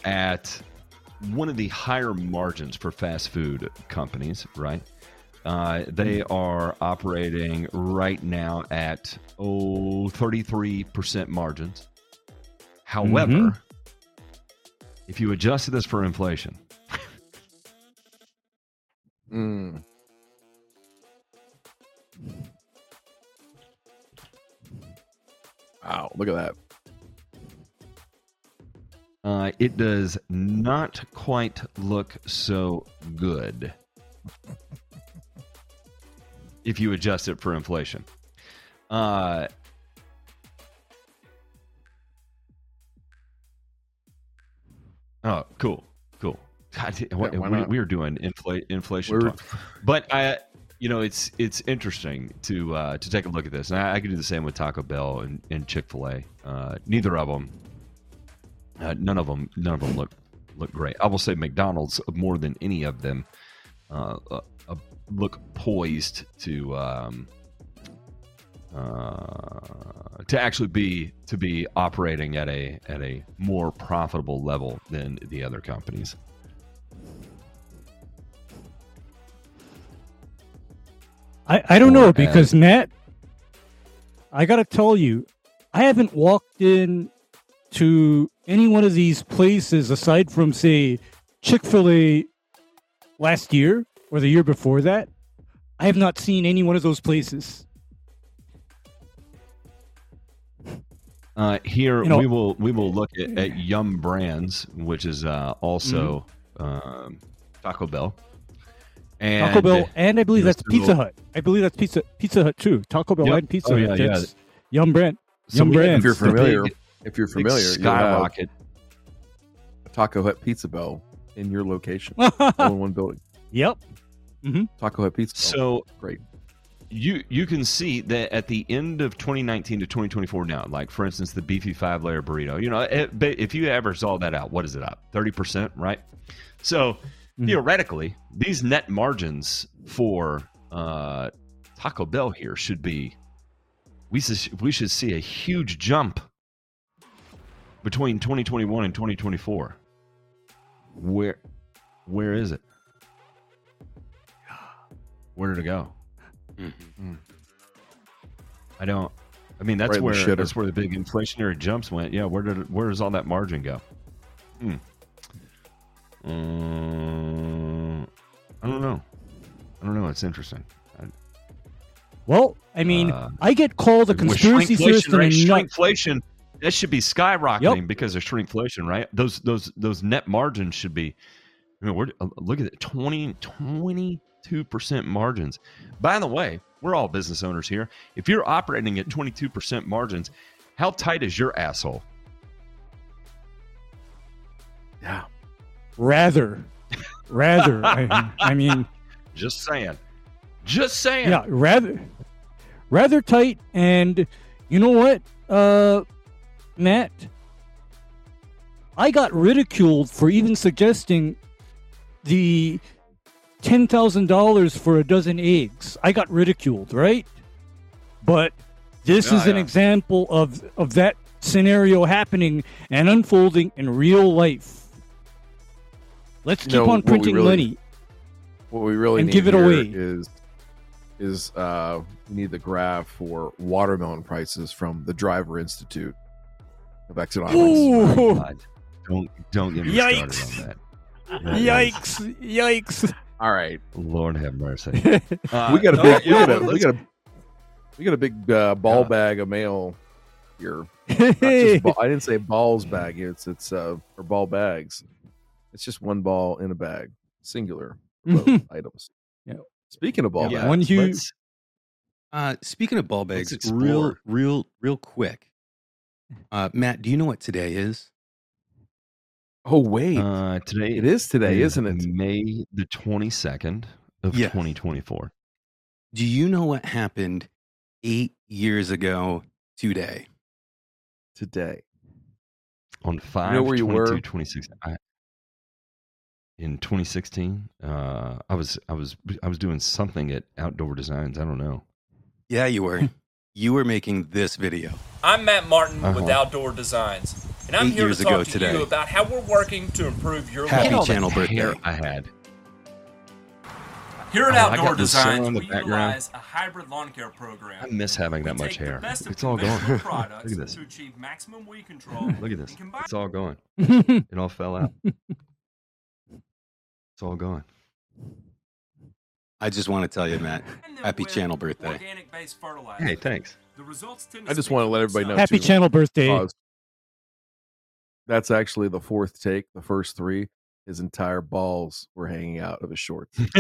at one of the higher margins for fast food companies, right? They are operating right now at 33% margins. However, if you adjusted this for inflation, wow, look at that. It does not quite look so good if you adjust it for inflation. Oh, cool. God, we are doing inflation talk. But it's interesting to take a look at this. And I could do the same with Taco Bell and Chick-fil-A. Neither of them. None of them look great. I will say McDonald's more than any of them look poised to actually be operating at a more profitable level than the other companies. I don't know, because Matt, I gotta tell you, I haven't walked in to any one of these places aside from, say, Chick-fil-A last year or the year before that. I have not seen any one of those places. Here we will look at Yum Brands, which is also Taco Bell. And Taco Bell, and I believe that's Pizza Hut. I believe that's Pizza Hut too. Taco Bell and Pizza Hut. That's Yum Brand. Yum Brand. If you're familiar, skyrocket. A Taco Hut Pizza Bell in your location, all in one building. Yep. Taco Hut Pizza Bell. So great. You can see that at the end of 2019 to 2024 now, like for instance, the beefy 5-layer burrito. If you average all that out, what is it up? 30%, right? So theoretically, these net margins for Taco Bell here should be. We should see a huge jump between 2021 and 2024. Where is it? Where did it go? That's where the big inflationary jumps went. Yeah, where does all that margin go? I don't know. It's interesting. Well, I get called a conspiracy theorist and shrinkflation. That should be skyrocketing because of shrinkflation, right? Those net margins should be. Look at it, 22% margins. By the way, we're all business owners here. If you're operating at 22% margins, how tight is your asshole? Yeah, rather. Just saying. Yeah, rather tight. And you know what, Matt? I got ridiculed for even suggesting the $10,000 for a dozen eggs. I got ridiculed, right? But this is an example of that scenario happening and unfolding in real life. Let's keep on printing money. What we really and need give it here away is we need the graph for watermelon prices from the Driver Institute of Economics. Oh, don't get me started on that. Yikes! All right, Lord have mercy. We got a big ball bag of mail here. I didn't say balls bag. It's or ball bags. It's just one ball in a bag, singular items. Yeah. Speaking of ball bags, one huge. Speaking of ball bags, real quick. Matt, do you know what today is? Oh wait, today it is today, isn't it? May the 22nd of 2024. Do you know what happened 8 years ago today? On 5/22/2016. In 2016, I was doing something at Outdoor Designs. I don't know. Yeah, you were. You were making this video. I'm Matt Martin with Outdoor Designs. And I'm 8 here years to talk ago to today. you about how we're working to improve your Happy life. channel birthday. Hair I had. Here at I Outdoor got the sun Designs, on the we background. utilize a hybrid lawn care program. I miss having that We much take the hair. best of It's all conventional gone. products Look at this. to achieve maximum weed control. Look at this. and combine- It's all gone. It all fell out. It's all gone. I just want to tell you, Matt, and then happy with channel birthday. organic-based fertilizer. Hey, thanks. The results tend I just speak want to for let everybody know. themselves. Happy too, channel birthday. pause. That's actually the fourth take. The first three, his entire balls were hanging out of his shorts. They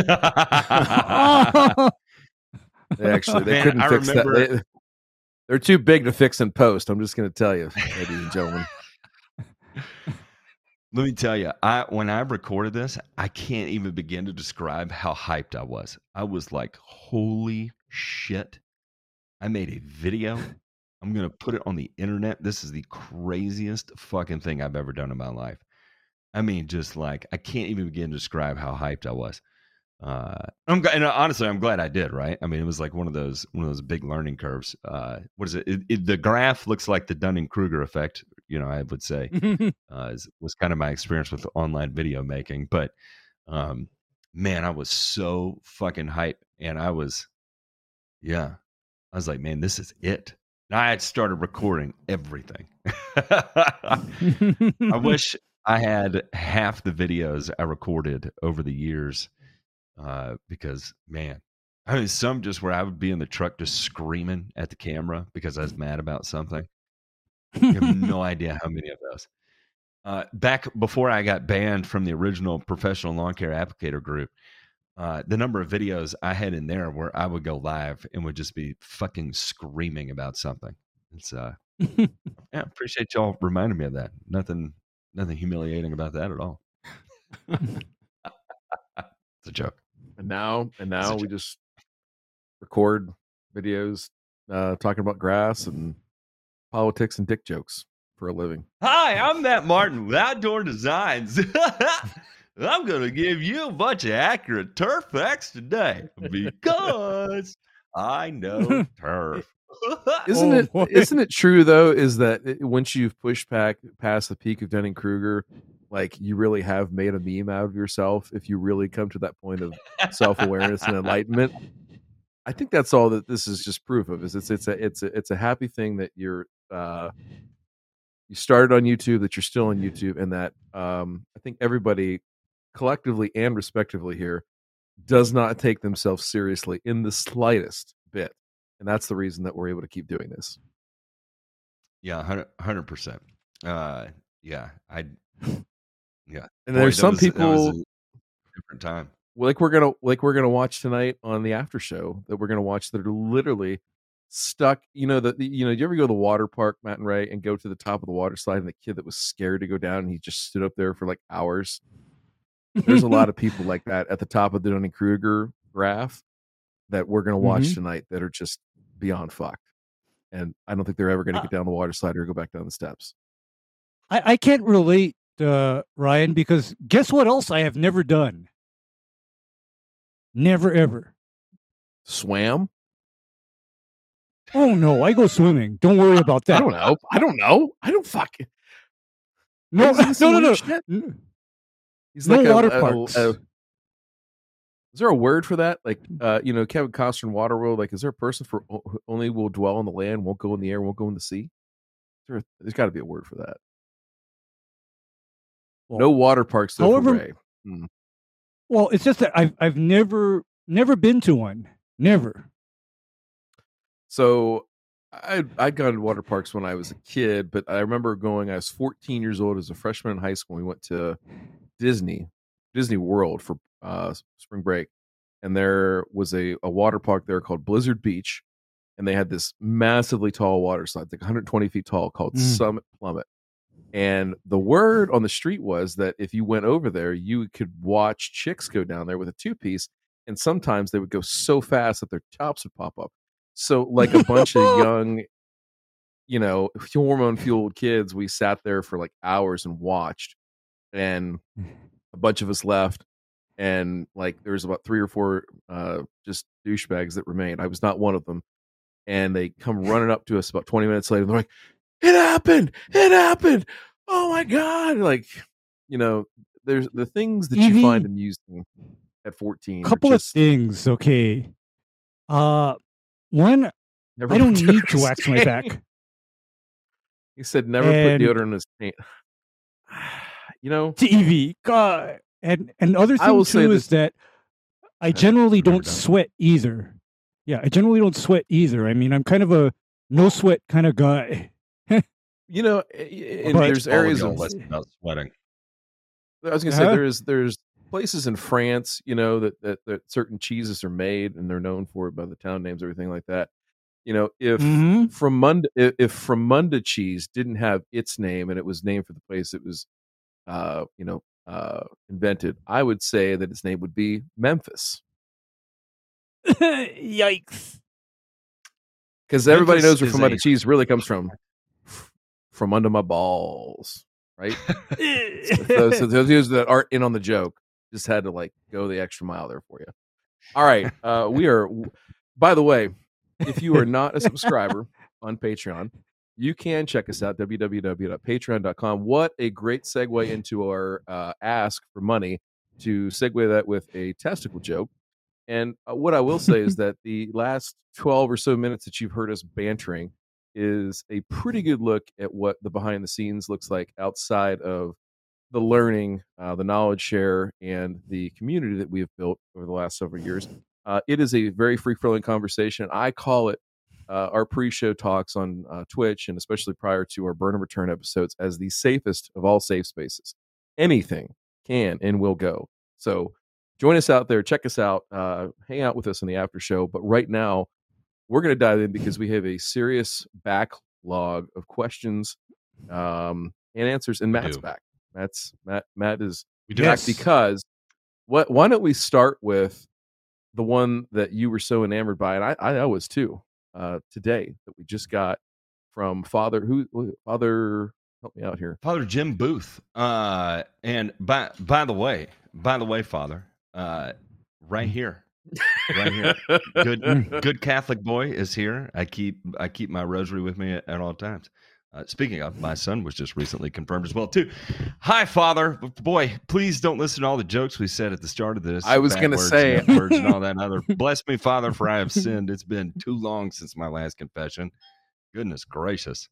Man, couldn't I fix remember- that. They're too big to fix in post. I'm just going to tell you, ladies and gentlemen. Let me tell you, when I recorded this, I can't even begin to describe how hyped I was. I was like, holy shit. I made a video. I'm going to put it on the internet. This is the craziest fucking thing I've ever done in my life. I mean, just like, I can't even begin to describe how hyped I was. And honestly, I'm glad I did, right? I mean, it was like one of those big learning curves. What is it? The graph looks like the Dunning-Kruger effect, I would say. Was kind of my experience with online video making. But man, I was so fucking hyped. And I was like, man, this is it. And I had started recording everything. I wish I had half the videos I recorded over the years. Because man, I mean, some just where I would be in the truck just screaming at the camera because I was mad about something. You have no idea how many of those. Back before I got banned from the original Professional Lawn Care Applicator group, the number of videos I had in there where I would go live and would just be fucking screaming about something. It's appreciate y'all reminding me of that. Nothing humiliating about that at all. It's a joke. And now we just record videos talking about grass and politics and dick jokes for a living. Hi, I'm Matt Martin with Outdoor Designs. I'm going to give you a bunch of accurate turf facts today because I know turf. Isn't it true though? Is that once you've pushed past the peak of Dunning-Kruger, like you really have made a meme out of yourself if you really come to that point of self-awareness and enlightenment? I think that's all that this is just proof of. Is it's a happy thing that you started on YouTube, that you're still on YouTube, and that I think everybody collectively and respectively here does not take themselves seriously in the slightest bit, and that's the reason that we're able to keep doing this. Yeah, 100%. Yeah, and there's some people. That was a different time. Like we're gonna watch tonight on the after show that we're gonna watch that are literally stuck. Do you ever go to the water park, Matt and Ray, and go to the top of the water slide, and the kid that was scared to go down, and he just stood up there for like hours? There's a lot of people like that at the top of the Dunning-Kruger graph that we're gonna watch tonight that are just beyond fucked, and I don't think they're ever gonna get down the water slide or go back down the steps. I can't relate, Ryan, because guess what else I have never done? Never ever. Swam? Oh no, I go swimming. Don't worry about that. I don't know. I don't fucking. No. He's no like water parks. Is there a word for that? Like, Kevin Costner in Waterworld. Like, is there a person for only will dwell on the land, won't go in the air, won't go in the sea? There's got to be a word for that. Well, no water parks. However, well, it's just that I've never been to one. Never. So I'd gone to water parks when I was a kid, but I remember going. I was 14 years old as a freshman in high school. We went to Disney World for spring break, and there was a water park there called Blizzard Beach, and they had this massively tall water slide, like 120 feet tall, called Summit Plummet. And the word on the street was that if you went over there, you could watch chicks go down there with a two-piece, and sometimes they would go so fast that their tops would pop up. So like a bunch of young, hormone-fueled kids, we sat there for like hours and watched, and a bunch of us left, and like there was about 3 or 4 just douchebags that remained. I was not one of them. And they come running up to us about 20 minutes later, and they're like, It happened! oh my God. Like, there's the things that you find amusing at 14. Couple of things, okay. One, I don't need to wax my back. He said never put deodorant in his paint. TV, God. And the other thing too is that I generally don't sweat either. Yeah, I generally don't sweat either. I mean, I'm kind of a no sweat kind of guy. And there's areas of about sweating. I was gonna say there's places in France, that certain cheeses are made and they're known for it by the town names, everything like that. If Fromunda cheese didn't have its name and it was named for the place it was invented, I would say that its name would be Memphis. Yikes. Because everybody knows where Fromunda cheese really comes from under my balls, right? so those that aren't in on the joke just had to go the extra mile there for you. All right. We are, by the way, if you are not a subscriber on Patreon, you can check us out, www.patreon.com. What a great segue into our ask for money, to segue that with a testicle joke. And what I will say is that the last 12 or so minutes that you've heard us bantering is a pretty good look at what the behind the scenes looks like outside of the learning, the knowledge share, and the community that we have built over the last several years. It is a very free-flowing conversation. I call it our pre-show talks on Twitch, and especially prior to our Burn and Return episodes, as the safest of all safe spaces. Anything can and will go. So join us out there. Check us out. Hang out with us in the after show. But right now, we're going to dive in because we have a serious backlog of questions and answers. And Matt's back. Matt is back because why don't we start with the one that you were so enamored by, and I was too, today, that we just got from Father help me out here. Father Jim Booth. And by the way, Father, right here. Right here. Good Catholic boy is here. I keep my rosary with me at all times. Speaking of, my son was just recently confirmed as well too. Hi, Father. Boy, please don't listen to all the jokes we said at the start of this. I was going to say words and all that other. Bless me, Father, for I have sinned. It's been too long since my last confession. Goodness gracious.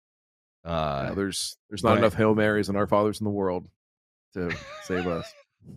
There's not enough Hail Marys and Our Fathers in the world to save us.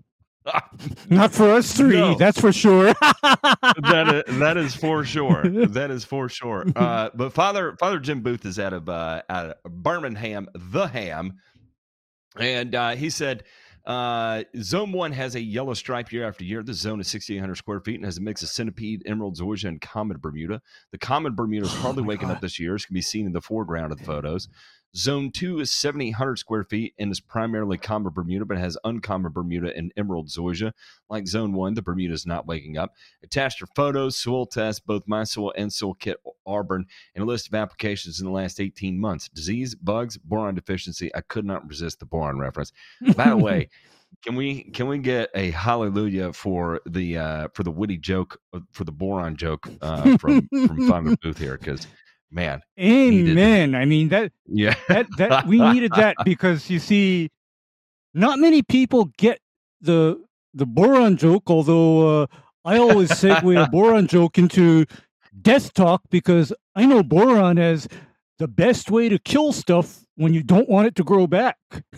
Not for us three, no. That's for sure. that is for sure. That is for sure. But Father Jim Booth is out of Birmingham, the Ham, and he said, Zone 1 has a yellow stripe year after year. This zone is 6,800 square feet and has a mix of centipede, emerald zoysia, and common Bermuda. The common Bermuda is hardly waking up this year, as can be seen in the foreground of the photos. Zone 2 is 7,800 square feet and is primarily common Bermuda, but has uncommon Bermuda and emerald zoysia. Like Zone 1, the Bermuda is not waking up. Attached are photos, soil tests, both My Soil and Soil Kit Auburn, and a list of applications in the last 18 months. Disease, bugs, boron deficiency. I could not resist the boron reference. By the way, can we get a hallelujah for the witty joke, for the boron joke from Father Booth here? Because man, amen. I mean that we needed that, because you see, not many people get the boron joke. Although I always segue a boron joke into death talk, because I know boron as the best way to kill stuff when you don't want it to grow back.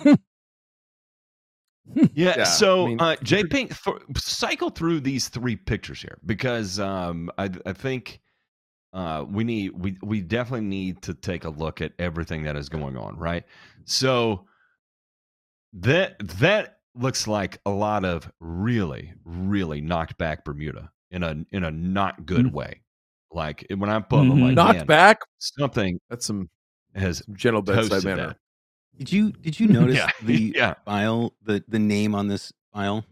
Yeah. So, J Pink, cycle through these three pictures here, because I think. We definitely need to take a look at everything that is going on, right? So that looks like a lot of really, really knocked back Bermuda in a not good way. Like when I put them like knocked back, something that's some has gentle bedside manner. Did you notice the file, the name on this file?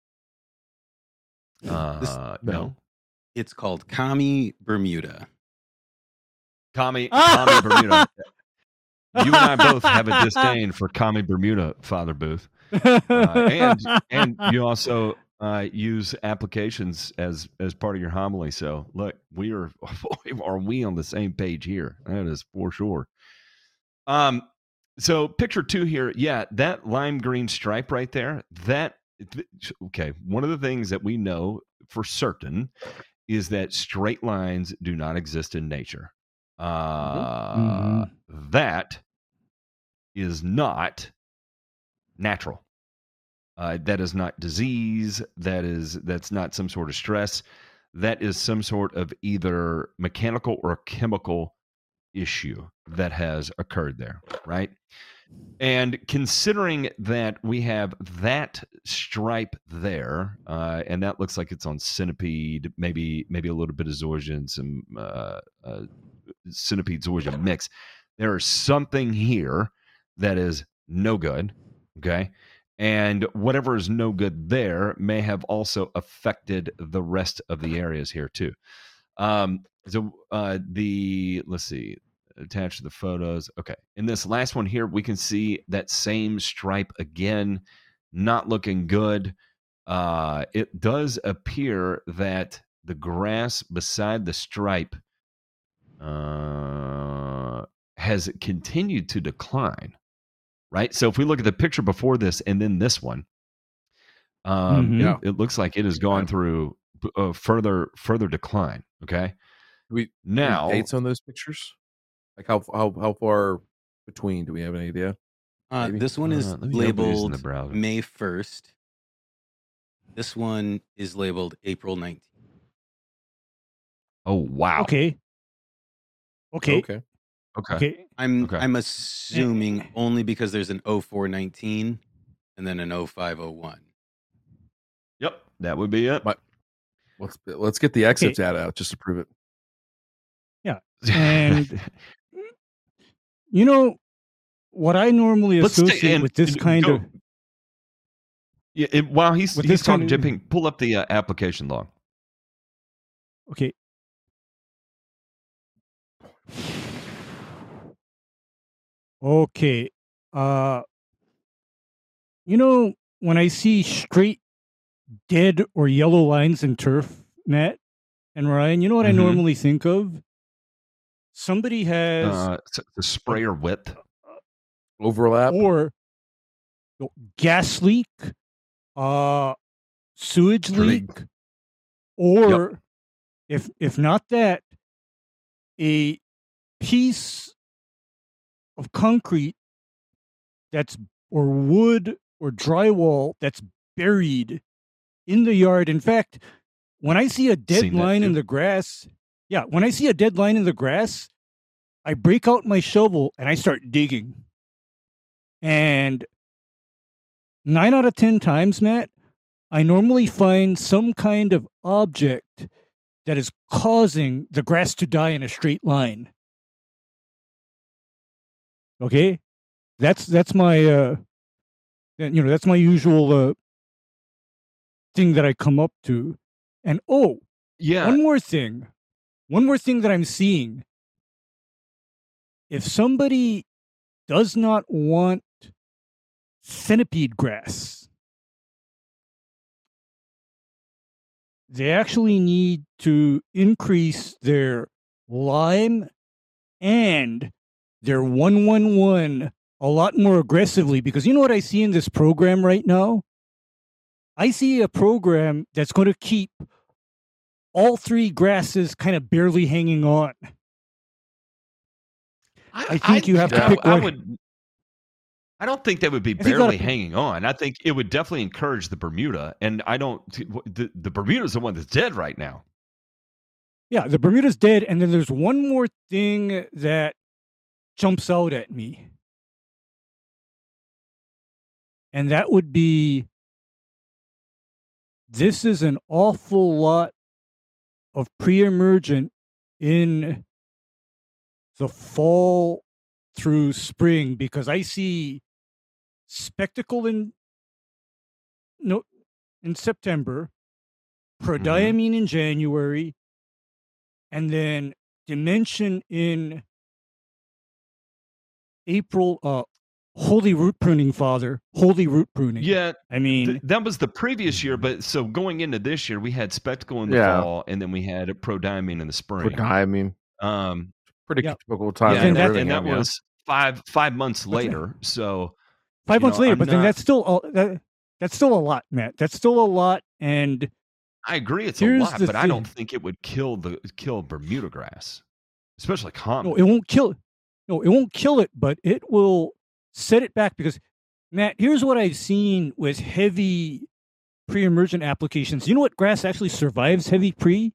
No. It's called Commie Bermuda. Commie Bermuda. You and I both have a disdain for Commie Bermuda, Father Booth, and you also use applications as part of your homily. So look, are we on the same page here? That is for sure. So picture 2 here, yeah, that lime green stripe right there, okay, one of the things that we know for certain is that straight lines do not exist in nature. That is not natural. That is not disease. That's not some sort of stress. That is some sort of either mechanical or chemical issue that has occurred there, right? And considering that we have that stripe there, and that looks like it's on Centipede, maybe a little bit of Zoysia, some Centipede Zoysia mix. There is something here that is no good, okay? And whatever is no good there may have also affected the rest of the areas here too. Let's see, attach the photos. Okay. In this last one here, we can see that same stripe again, not looking good. It does appear that the grass beside the stripe has continued to decline, right? So if we look at the picture before this and then this one, it looks like it has gone through further decline. Okay. Now dates on those pictures, like how far between? Do we have any idea? This one is labeled May 1st. This one is labeled April 19th. Oh wow. Okay. I'm assuming only because there's an 0419 and then an 0501. Yep, that would be it. But let's get the exit data out just to prove it. Yeah, and you know what I normally associate with this kind of. Yeah, while he's talking, Jipping, pull up the application log. Okay. Okay. When I see straight dead or yellow lines in turf, Matt and Ryan, you know what I normally think of? Somebody has the sprayer width overlap or gas leak, sewage leak, or if not that, a piece of concrete or wood or drywall that's buried in the yard. In fact, when I see a dead line in the grass, I break out my shovel and I start digging. And 9 out of 10 times, Matt, I normally find some kind of object that is causing the grass to die in a straight line. Okay, that's my that's my usual thing that I come up to. And one more thing that I'm seeing. If somebody does not want centipede grass, they actually need to increase their lime and their 111 a lot more aggressively, because you know what I see in this program right now? I see a program that's going to keep all 3 grasses kind of barely hanging on. I think you have to pick one. I don't think that would be barely hanging on. I think it would definitely encourage the Bermuda, and the Bermuda's the one that's dead right now. Yeah, the Bermuda's dead, and then there's one more thing that jumps out at me. And that would be, this is an awful lot of pre-emergent in the fall through spring, because I see spectacle in September, prodiamine in January, and then dimension in April. Holy root pruning, Father. Holy root pruning. Yeah. I mean, that was the previous year, but so going into this year, we had spectacle in the fall, and then we had prodiamine in the spring. Prodiamine. Pretty typical time. Yeah, and that was 5 months later. So 5 months later, but then that's still a lot, Matt. That's still a lot, and I agree it's a lot, but I don't think it would kill Bermuda grass, especially common. No, it won't kill it. No, it won't kill it, but it will set it back because, Matt, here's what I've seen with heavy pre-emergent applications. You know what grass actually survives heavy pre?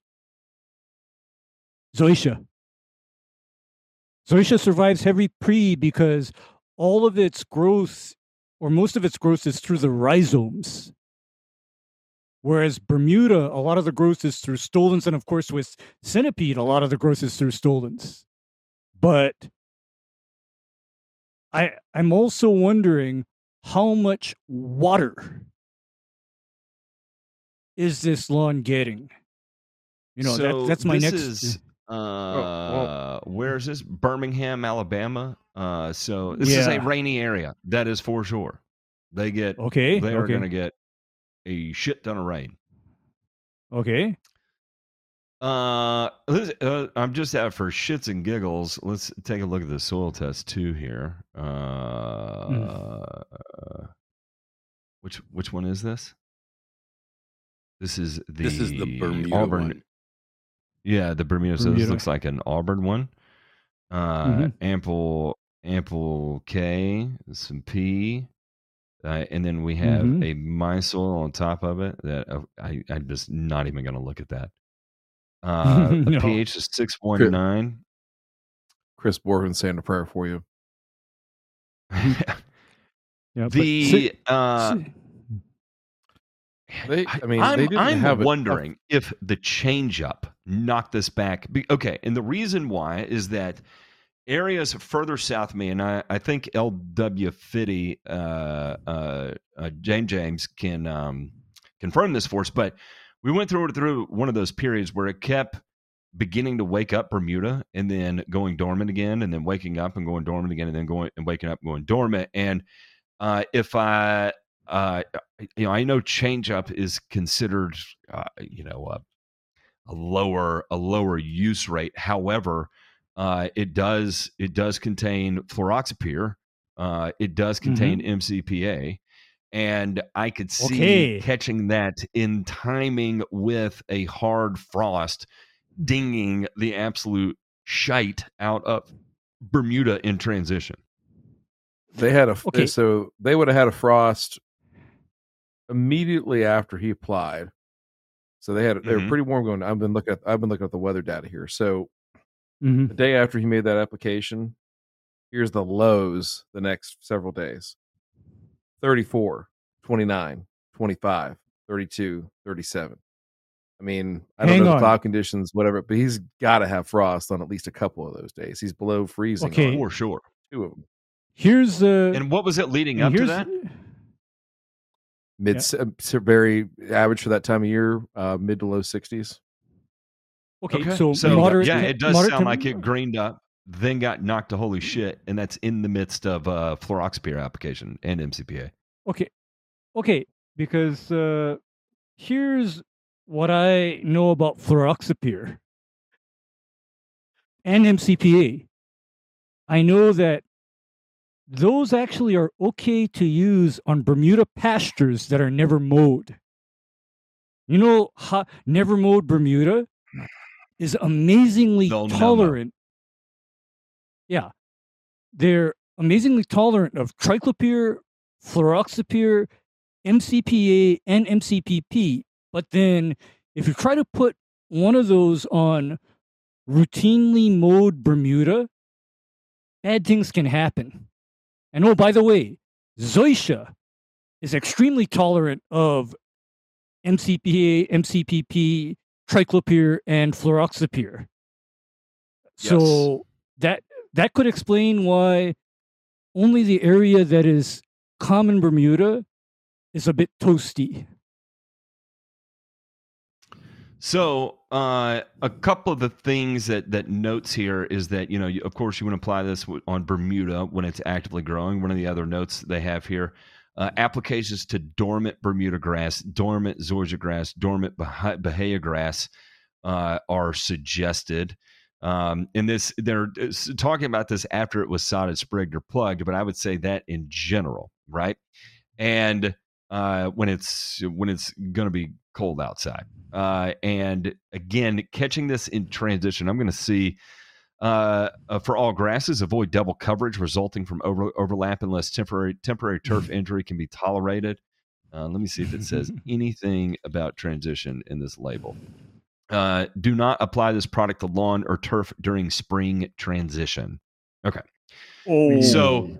Zoysia. Zoysia survives heavy pre because all of its growth, or most of its growth, is through the rhizomes. Whereas Bermuda, a lot of the growth is through stolons, and of course with centipede, a lot of the growth is through stolons. But I'm also wondering how much water is this lawn getting? So that's my next. Is, where is this? Birmingham, Alabama. So this is a rainy area. That is for sure. They are going to get a shit ton of rain. Okay. I'm just out for shits and giggles. Let's take a look at the soil test too here. Which one is this? This is the Bermuda Auburn one. Yeah, the Bermuda. So this looks like an Auburn one. Ample K, some P. And then we have a my soil on top of it that I'm just not even going to look at that. The pH is 6.9. Chris Borgman saying a prayer for you. I'm wondering if the changeup knocked this back. Okay, and the reason why is that areas further south of me, and I think L.W. Fitty, James can confirm this for us, but we went through one of those periods where it kept beginning to wake up Bermuda and then going dormant again, and then waking up and going dormant again, and then going and waking up and going dormant. And if I know changeup is considered a lower use rate. However, it does contain fluroxapyr. It does contain MCPA, and I could see catching that in timing with a hard frost, dinging the absolute shite out of Bermuda in transition. They had so they would have had a frost immediately after he applied. So they were pretty warm going. I've been looking at the weather data here. So the day after he made that application, here's the lows the next several days. 34, 29, 25, 32, 37. I mean, I don't know the cloud conditions, whatever, but he's got to have frost on at least a couple of those days. He's below freezing. Okay, for sure. 2 of them. Here's and what was it leading up to that? Very average for that time of year, mid to low 60s. Okay. So moderate. Yeah, it does sound like it greened up, then got knocked to holy shit, and that's in the midst of fluroxapyr application and MCPA. Okay, because here's what I know about fluroxapyr and MCPA. I know that those actually are okay to use on Bermuda pastures that are never mowed. You know, never mowed Bermuda is amazingly tolerant. Yeah. They're amazingly tolerant of triclopyr, fluroxapyr, MCPA, and MCPP. But then if you try to put one of those on routinely mowed Bermuda, bad things can happen. And oh, by the way, Zoysia is extremely tolerant of MCPA, MCPP, triclopyr, and fluroxapyr. Yes. So that could explain why only the area that is common Bermuda is a bit toasty. So a couple of the things that notes here is that, of course, you want to apply this on Bermuda when it's actively growing. One of the other notes they have here, applications to dormant Bermuda grass, dormant zoysia grass, dormant Bahia grass are suggested. In this, they're talking about this after it was sodded, sprigged, or plugged, but I would say that in general, right? And when it's going to be cold outside, and again, catching this in transition, I'm going to see for all grasses, avoid double coverage resulting from overlap unless temporary turf injury can be tolerated. Let me see if it says anything about transition in this label. Do not apply this product to lawn or turf during spring transition. Okay. Oh. So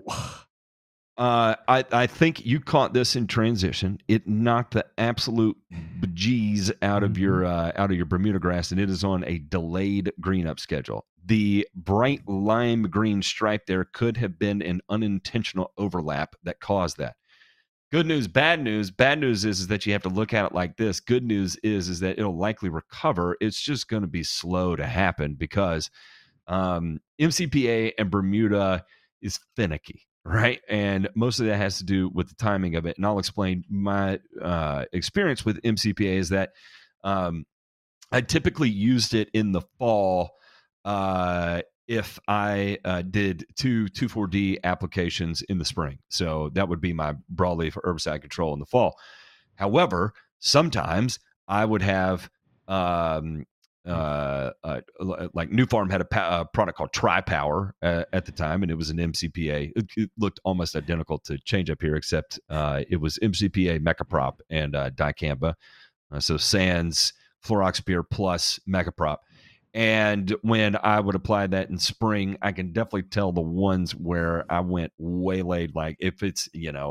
I think you caught this in transition. It knocked the absolute bejeez out of your Bermuda grass, and it is on a delayed green up schedule. The bright lime green stripe there could have been an unintentional overlap that caused that. Good news, bad news. Bad news is that you have to look at it like this. Good news is that it'll likely recover. It's just going to be slow to happen because MCPA and Bermuda is finicky, right? And most of that has to do with the timing of it. And I'll explain my experience with MCPA is that I typically used it in the fall if I did two 2,4-D applications in the spring. So that would be my broadleaf herbicide control in the fall. However, sometimes I would have like New Farm had a product called Tri-Power at the time, and it was an MCPA. It looked almost identical to Change Up Here, except it was MCPA, Mecaprop, and dicamba. So Sans, Fluroxapyr plus Mecaprop. And when I would apply that in spring, I can definitely tell the ones where I went waylaid. Like if it's,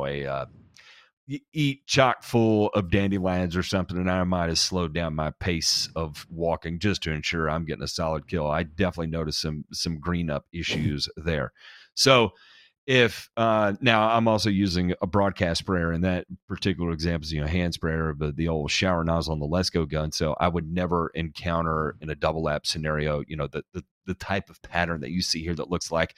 you eat chock full of dandelions or something, and I might have slowed down my pace of walking just to ensure I'm getting a solid kill. I definitely noticed some green up issues there. So if now I'm also using a broadcast sprayer, and that particular example is hand sprayer of the old shower nozzle on the Let's Go gun. So I would never encounter in a double lap scenario, the type of pattern that you see here that looks like,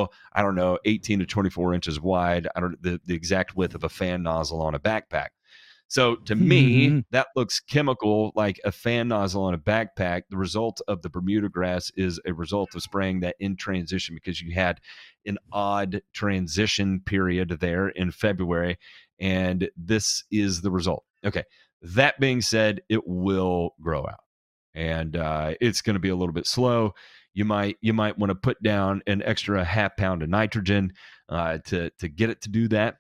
18 to 24 inches wide. I don't the exact width of a fan nozzle on a backpack. So to me, that looks chemical, like a fan nozzle on a backpack. The result of the Bermuda grass is a result of spraying that in transition because you had an odd transition period there in February, and this is the result. Okay, that being said, it will grow out, and it's going to be a little bit slow. You might want to put down an extra half pound of nitrogen to get it to do that.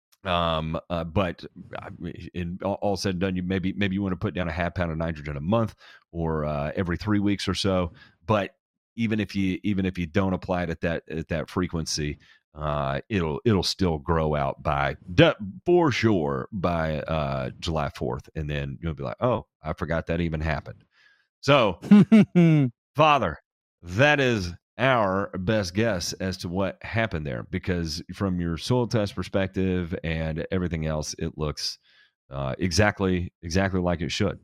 But in all said and done, maybe you want to put down a half pound of nitrogen a month or every 3 weeks or so. But even if you don't apply it at that frequency, it'll still grow out for sure by July 4th, and then you'll be like, oh, I forgot that even happened. So, Father, that is our best guess as to what happened there, because from your soil test perspective and everything else, it looks exactly like it should.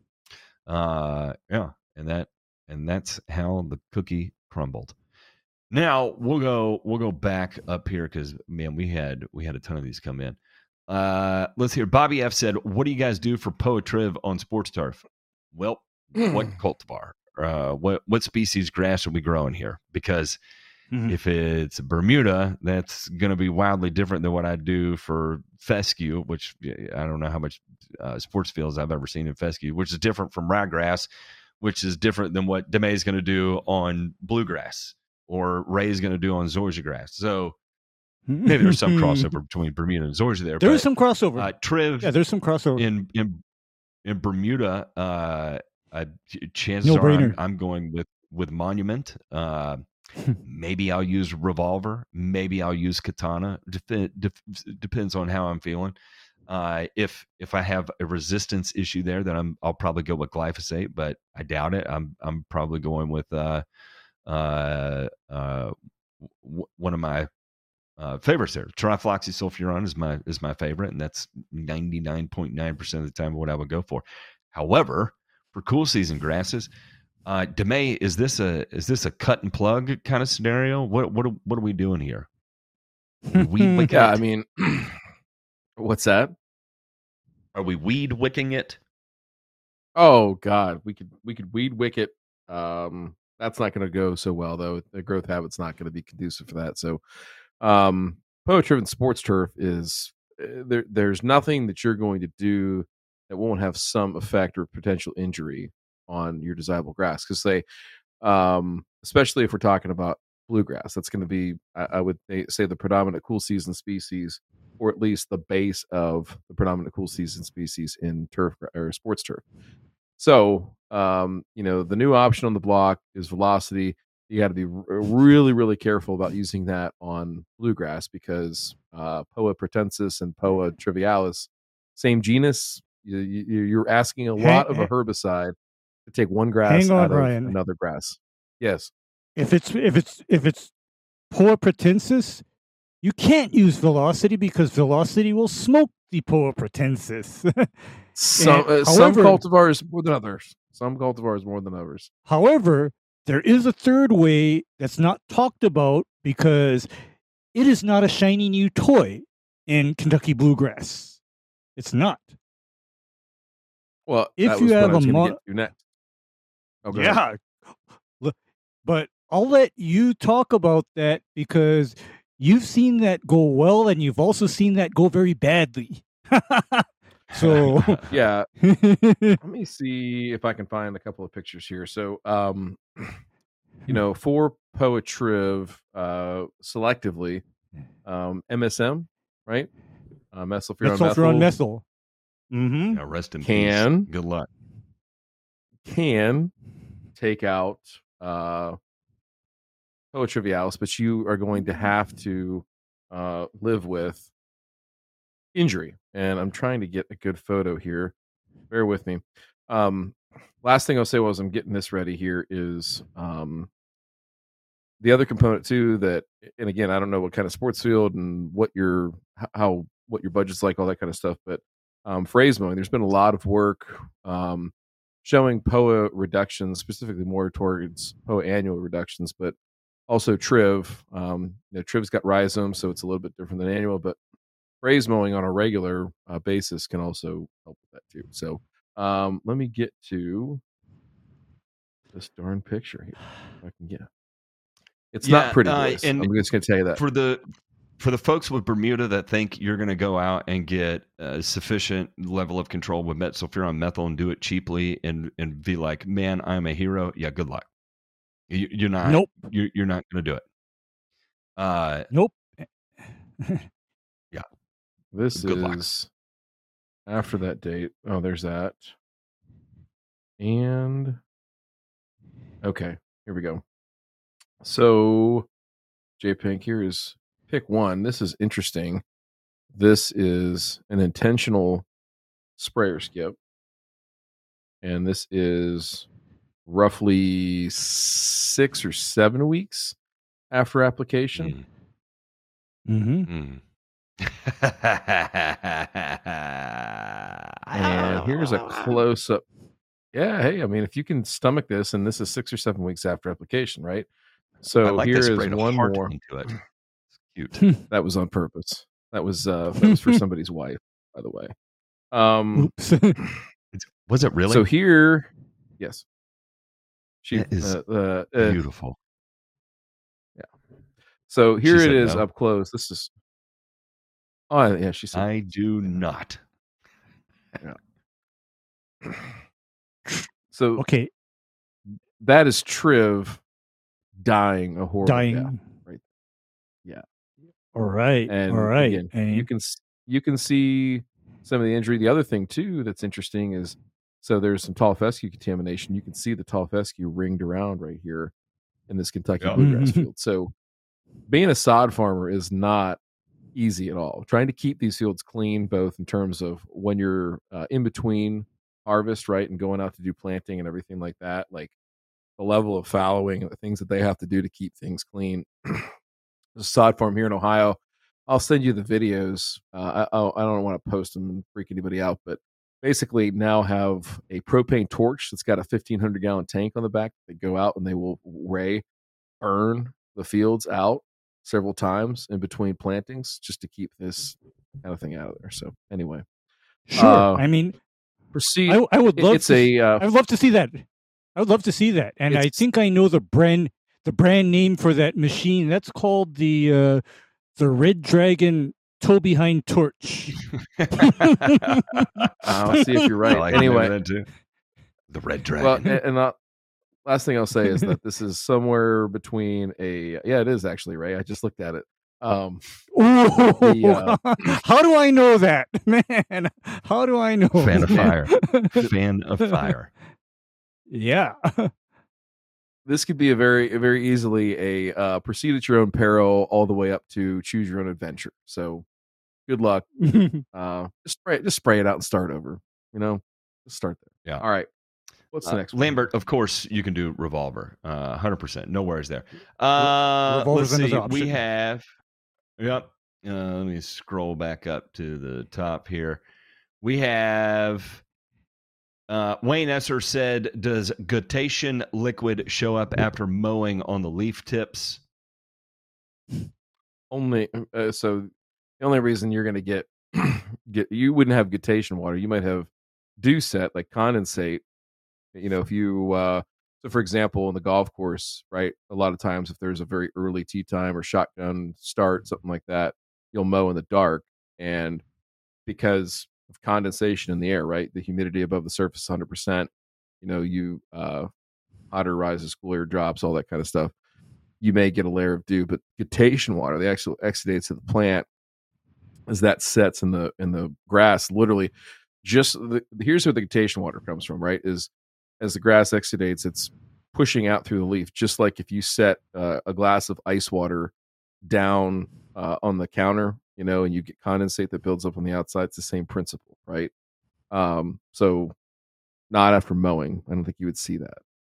And that's how the cookie crumbled. Now we'll go back up here because man, we had a ton of these come in. Let's hear. Bobby F said, "What do you guys do for Poetriv on Sports Turf?" Well, what cultivar? What species grass are we growing here? Because if it's Bermuda, that's going to be wildly different than what I do for fescue, which I don't know how much sports fields I've ever seen in fescue, which is different from ryegrass, which is different than what DeMay is going to do on bluegrass or Ray is going to do on zoysia grass. So maybe there's some crossover between Bermuda and zoysia there. There is some crossover. Triv, yeah, there's some crossover in Bermuda. Chances are I'm going with Monument. Maybe I'll use Revolver. Maybe I'll use Katana. Depends on how I'm feeling. If I have a resistance issue there, then I'll probably go with glyphosate, but I doubt it. I'm probably going with one of my favorites there. Trifloxysulfuron is my favorite, and that's 99.9% of the time what I would go for. However, for cool season grasses, DeMay, is this a cut and plug kind of scenario? What are we doing here? Yeah, I mean, what's that? Are we weed wicking it? Oh God, we could weed wick it that's not going to go so well, though. The growth habit's not going to be conducive for that. So, POA Triv and Sports Turf is there's nothing that you're going to do that won't have some effect or potential injury on your desirable grass. Because especially if we're talking about bluegrass, that's going to be, I would say, the predominant cool season species, or at least the base of the predominant cool season species in turf or sports turf. So, the new option on the block is velocity. You got to be really, really careful about using that on bluegrass because POA pratensis and POA trivialis, same genus. You're asking a lot of a herbicide to take one grass out of another grass. Yes. If it's POA pratensis, you can't use velocity because velocity will smoke the POA pratensis. Some cultivars more than others. Some cultivars more than others. However, there is a third way that's not talked about because it is not a shiny new toy in Kentucky bluegrass. It's not. Well, if you have but I'll let you talk about that because you've seen that go well and you've also seen that go very badly. So yeah, let me see if I can find a couple of pictures here. So, for POA Triv, selectively, MSM, right? Methylpyron methyl. Mm-hmm. Yeah, rest in peace. Good luck. Can take out POA trivialis, but you are going to have to live with injury. And I'm trying to get a good photo here. Bear with me. Last thing I'll say while I'm getting this ready here is the other component too that, and again, I don't know what kind of sports field and what your budget's like, all that kind of stuff, but phrase mowing, there's been a lot of work showing POA reductions, specifically more towards POA annual reductions, but also Triv. Triv's got rhizomes, so it's a little bit different than annual, but phrase mowing on a regular basis can also help with that too. So let me get to this darn picture here. If I can get it. It's not pretty, boys. And I'm just going to tell you that. For the folks with Bermuda that think you're going to go out and get a sufficient level of control with metsulfuron methyl and do it cheaply and be like, man, I'm a hero. Yeah, good luck. You're not. Nope. You're not going to do it. Nope. Yeah. This good is luck. After that date. Oh, there's that. And okay, here we go. So JPink, here is pick one. This is interesting. This is an intentional sprayer skip. And this is roughly 6 or 7 weeks after application. Mm-hmm. And here's a close-up. Yeah, hey, I mean, if you can stomach this, and this is 6 or 7 weeks after application, right? So here is one more. Into it. It's cute. That was on purpose. That was for somebody's wife, by the way. Was it really? So here, yes, she is beautiful. Yeah. So here it is up close. This is. Oh yeah, she said. I do not. Yeah. So okay, that is Triv dying a horrible death, right? Yeah. All right. And all right. Again, and you can see some of the injury. The other thing too that's interesting is so there's some tall fescue contamination. You can see the tall fescue ringed around right here in this Kentucky bluegrass field. So being a sod farmer is not easy at all. Trying to keep these fields clean, both in terms of when you're in between harvest, right, and going out to do planting and everything like that, like the level of fallowing and the things that they have to do to keep things clean. There's a sod farm here in Ohio. I'll send you the videos. I don't want to post them and freak anybody out, but basically now have a propane torch that's got a 1,500 gallon tank on the back. They go out and they will burn the fields out several times in between plantings just to keep this kind of thing out of there. So anyway, sure. I mean, proceed. I would love. I'd love to see that. I would love to see that. And I think I know the brand name for that machine. That's called the Red Dragon Toe Behind Torch. I'll see if you're right. Like anyway, the Red Dragon. Well, and last thing I'll say is that this is somewhere between it is actually, Ray. I just looked at it. How do I know that, man? How do I know? Fan of fire. Fan of fire. Yeah. This could be a very easily a proceed at your own peril all the way up to choose your own adventure. So good luck. Just spray it out and start over. Just start there. Yeah. All right. What's the next one? Lambert, of course, you can do revolver. 100%. No worries there. Let's see. We have. Yep. Let me scroll back up to the top here. We have. Wayne Esser said, "Does guttation liquid show up after mowing on the leaf tips?" Only so. The only reason you're going to get you wouldn't have guttation water. You might have dew set, like condensate. If you so for example, in the golf course, right? A lot of times, if there's a very early tee time or shotgun start, something like that, you'll mow in the dark, and because of condensation in the air, right? The humidity above the surface, 100%. Hotter rises, cooler drops, all that kind of stuff. You may get a layer of dew, but guttation water, the actual exudates of the plant, as that sets in the grass, literally, here's where the guttation water comes from, right? Is as the grass exudates, it's pushing out through the leaf, just like if you set a glass of ice water down on the counter, and you get condensate that builds up on the outside. It's the same principle, right? So not after mowing. I don't think you would see that.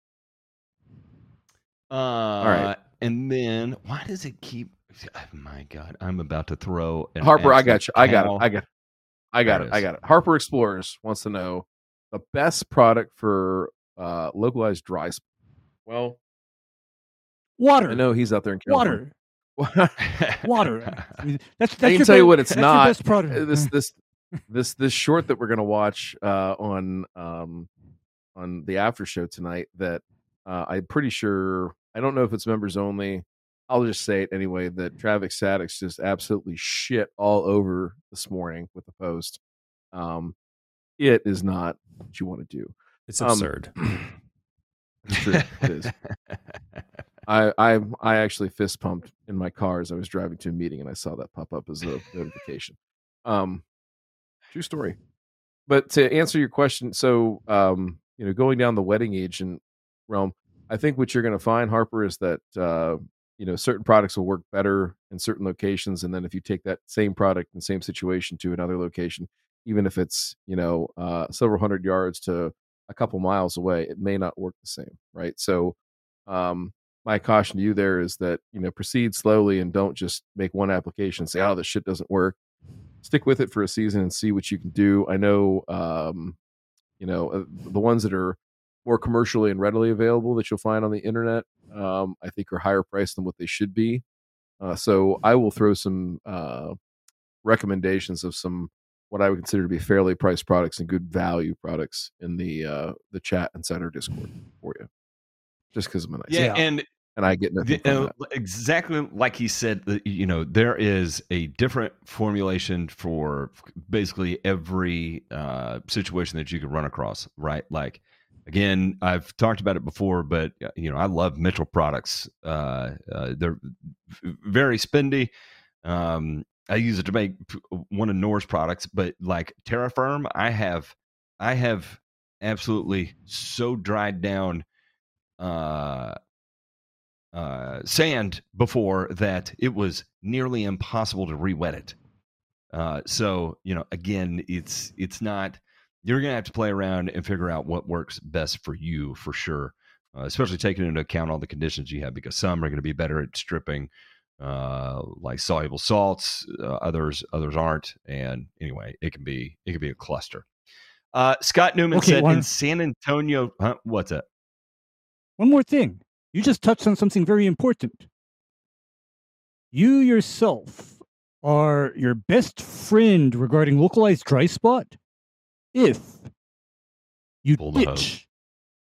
All right. And then why does it keep? Oh my God, I'm about to throw Harper. I got you. I got it. Harper Explorers wants to know the best product for localized dry spot. Well, water. I know he's out there in California. Water. That's I can tell you what it's not. Best product. This short that we're gonna watch on the after show tonight. That I'm pretty sure. I don't know if it's members only. I'll just say it anyway. That Traffic Statics just absolutely shit all over this morning with the post. It is not what you want to do. It's absurd. It's true. It is. I actually fist pumped in my car as I was driving to a meeting, and I saw that pop up as a notification. True story. But to answer your question, so going down the wedding agent realm, I think what you're going to find, Harper, is that certain products will work better in certain locations, and then if you take that same product and same situation to another location, even if it's several hundred yards to a couple miles away, it may not work the same, right? So my caution to you there is that proceed slowly and don't just make one application and say, oh, this shit doesn't work. Stick with it for a season and see what you can do. I know the ones that are more commercially and readily available that you'll find on the internet, I think are higher priced than what they should be. So I will throw some recommendations of some what I would consider to be fairly priced products and good value products in the chat inside our Discord for you, just because I'm a nice guy. And I get nothing from that. Exactly like he said, there is a different formulation for basically every situation that you could run across, right? Like, again, I've talked about it before, but I love Mitchell products. They're very spendy. I use it to make one of Nor's products, but like Terra Firm, I have absolutely so dried down sand before that it was nearly impossible to re-wet it. So again, it's not. You're gonna have to play around and figure out what works best for you, for sure. Especially taking into account all the conditions you have, because some are going to be better at stripping, like soluble salts. Others aren't. And anyway, it can be a cluster. Scott Newman said in San Antonio. What's that? One more thing. You just touched on something very important. You yourself are your best friend regarding localized dry spot if you ditch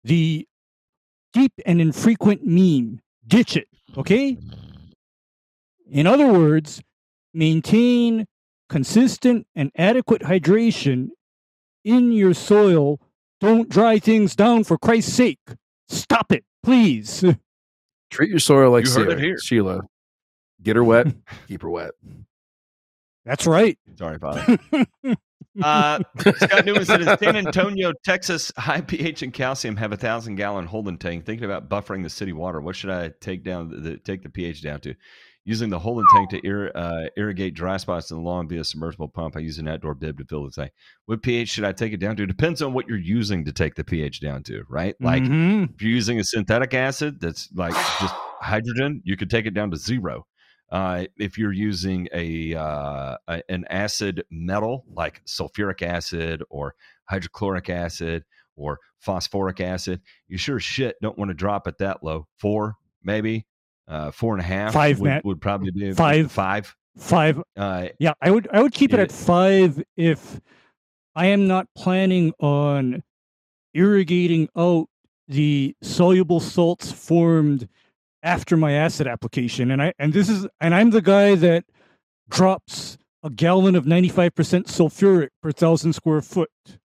the deep and infrequent meme. Ditch it, okay? In other words, maintain consistent and adequate hydration in your soil. Don't dry things down, for Christ's sake. Stop it, please. Treat your soil like You heard it here. Sheila. Get her wet, keep her wet. That's right. Sorry, Father. Scott Newman said, in San Antonio, Texas, high pH and calcium have 1,000-gallon Holden tank. Thinking about buffering the city water, what should I take the pH down to? Using the Holden tank to irrigate dry spots in the lawn via submersible pump. I use an outdoor bib to fill the tank. What pH should I take it down to? Depends on what you're using to take the pH down to, right? Like if you're using a synthetic acid that's like just hydrogen, you could take it down to 0. If you're using an acid metal like sulfuric acid or hydrochloric acid or phosphoric acid, you sure as shit don't want to drop it that low. 4, maybe 4.5. 5 would probably be 5. 5. Yeah, I would keep it at 5 if I am not planning on irrigating out the soluble salts formed after my acid application. And I'm the guy that drops a gallon of 95% sulfuric per 1,000 square foot.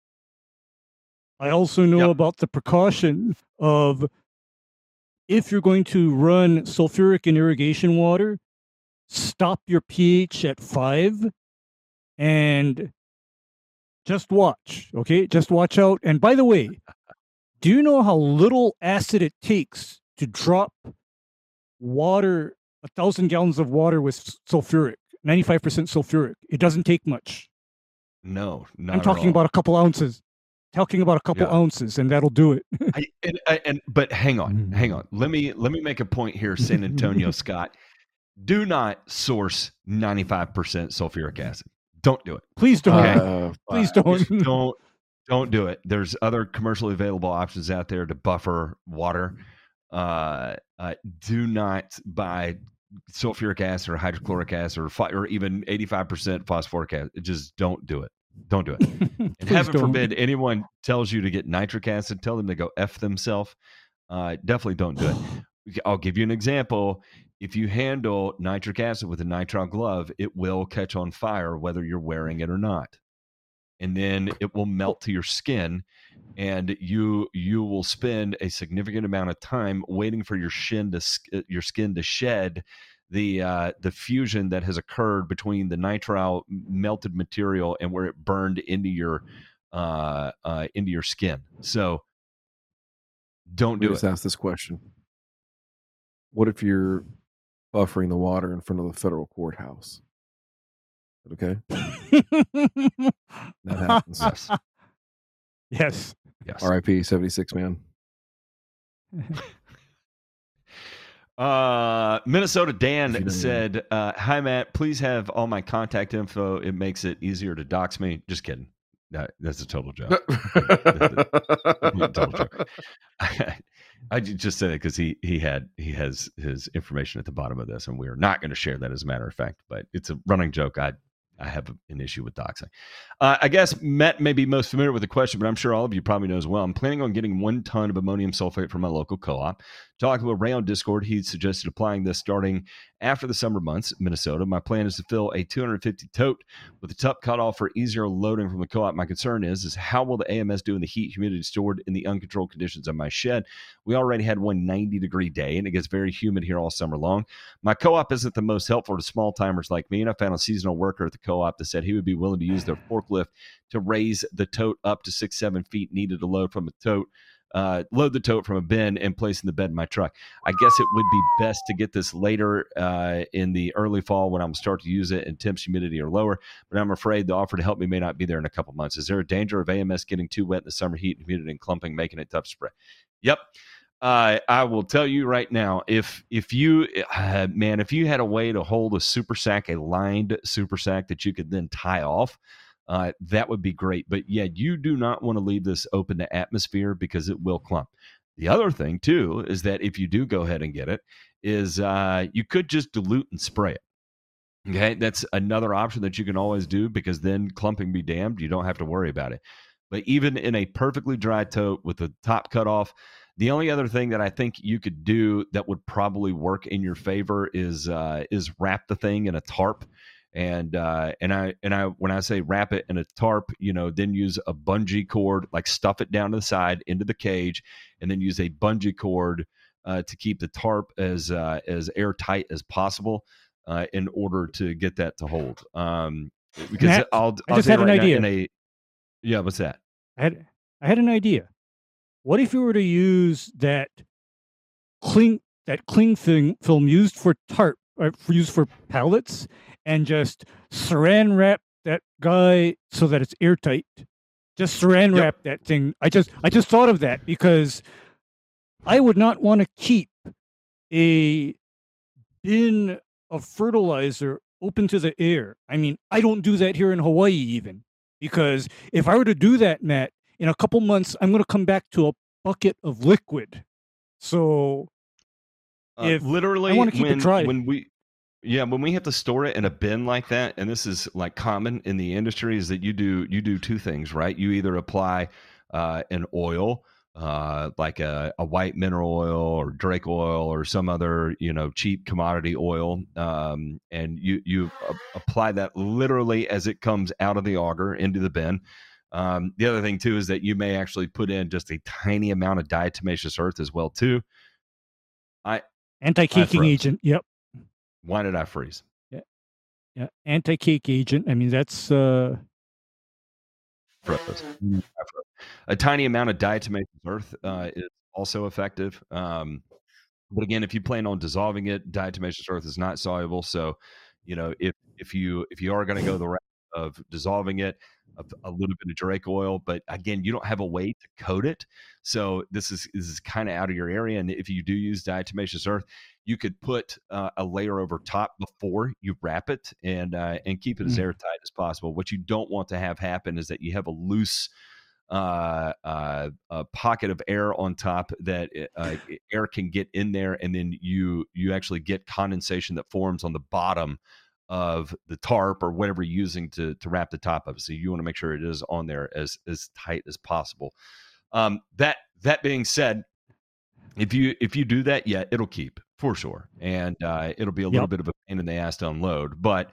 I also know about the precaution of, if you're going to run sulfuric in irrigation water, stop your pH at 5 and just watch, okay? Just watch out. And by the way, do you know how little acid it takes to drop water, 1,000 gallons of water with sulfuric, 95% sulfuric? It doesn't take much. No, not I'm talking about a couple ounces. Ounces, and that'll do it. But hang on. Let me make a point here, San Antonio, Scott. Do not source 95% sulfuric acid. Don't do it. Please don't. Okay? Please don't. Don't do it. There's other commercially available options out there to buffer water. Do not buy sulfuric acid or hydrochloric acid or even 85% phosphoric acid. Just don't do it. Don't do it. And heaven forbid anyone tells you to get nitric acid, tell them to go F themselves. Definitely don't do it. I'll give you an example. If you handle nitric acid with a nitrile glove, it will catch on fire whether you're wearing it or not. And then it will melt to your skin, and you will spend a significant amount of time waiting for your skin to shed the fusion that has occurred between the nitrile melted material and where it burned into your skin. So don't do it. Just ask this question: what if you're buffering the water in front of the federal courthouse? Okay, that happens. Yes. R.I.P. 76 man. Minnesota Dan said, hi Matt, please have all my contact info. It makes it easier to dox me. Just kidding. That's a total joke. Total joke. I just said it because he has his information at the bottom of this, and we're not going to share that as a matter of fact, but it's a running joke. I have an issue with doxing. I guess Matt may be most familiar with the question, but I'm sure all of you probably know as well. I'm planning on getting 1 ton of ammonium sulfate from my local co-op. Talking with Ray on Discord, he suggested applying this starting after the summer months in Minnesota. My plan is to fill a 250 tote with a top cutoff for easier loading from the co-op. My concern is how will the AMS do in the heat humidity stored in the uncontrolled conditions of my shed? We already had one 90-degree day, and it gets very humid here all summer long. My co-op isn't the most helpful to small timers like me, and I found a seasonal worker at the co-op that said he would be willing to use their forklift to raise the tote up to 6-7 feet needed to load from a tote. Load the tote from a bin and place in the bed in my truck. I guess it would be best to get this later in the early fall when I'm start to use it and temps humidity are lower, but I'm afraid the offer to help me may not be there in a couple months. Is there a danger of AMS getting too wet in the summer heat and humidity and clumping, making it tough to spray? Yep. I will tell you right now, if you had a way to hold a lined super sack that you could then tie off, that would be great. But yeah, you do not want to leave this open to atmosphere because it will clump. The other thing too is that if you do go ahead and get it, is you could just dilute and spray it. Okay, that's another option that you can always do because then clumping be damned, you don't have to worry about it. But even in a perfectly dry tote with the top cut off, the only other thing that I think you could do that would probably work in your favor is wrap the thing in a tarp. And when I say wrap it in a tarp, then use a bungee cord, like stuff it down to the side into the cage, and then use a bungee cord to keep the tarp as airtight as possible in order to get that to hold. Because Matt, I'll I just had an idea. Yeah, what's that? I had an idea. What if you were to use that cling film used for tarp, or used for pallets, and just saran wrap that guy so that it's airtight? Just saran wrap that thing. I just thought of that because I would not want to keep a bin of fertilizer open to the air. I mean, I don't do that here in Hawaii even, because if I were to do that, Matt, in a couple months, I'm going to come back to a bucket of liquid. So if literally, I want to keep it dry. when we have to store it in a bin like that, and this is like common in the industry, is that you do two things, right? You either apply an oil, like a white mineral oil or Drake oil or some other cheap commodity oil, and you apply that literally as it comes out of the auger into the bin. The other thing too is that you may actually put in just a tiny amount of diatomaceous earth as well too. Anti-caking agent. Yep. Why did I freeze? Yeah. Anti-cake agent. I mean, that's froze. A tiny amount of diatomaceous earth is also effective. But again, if you plan on dissolving it, diatomaceous earth is not soluble. So, if you are going to go the route of dissolving it, a little bit of Drake oil, but again, you don't have a way to coat it. So this is kind of out of your area. And if you do use diatomaceous earth, you could put a layer over top before you wrap it and keep it as airtight as possible. What you don't want to have happen is that you have a loose a pocket of air on top that air can get in there, and then you actually get condensation that forms on the bottom of the tarp or whatever you're using to wrap the top of it. So you want to make sure it is on there as tight as possible. That being said, if you do that, it'll keep for sure, and it'll be a little bit of a pain in the ass to unload, but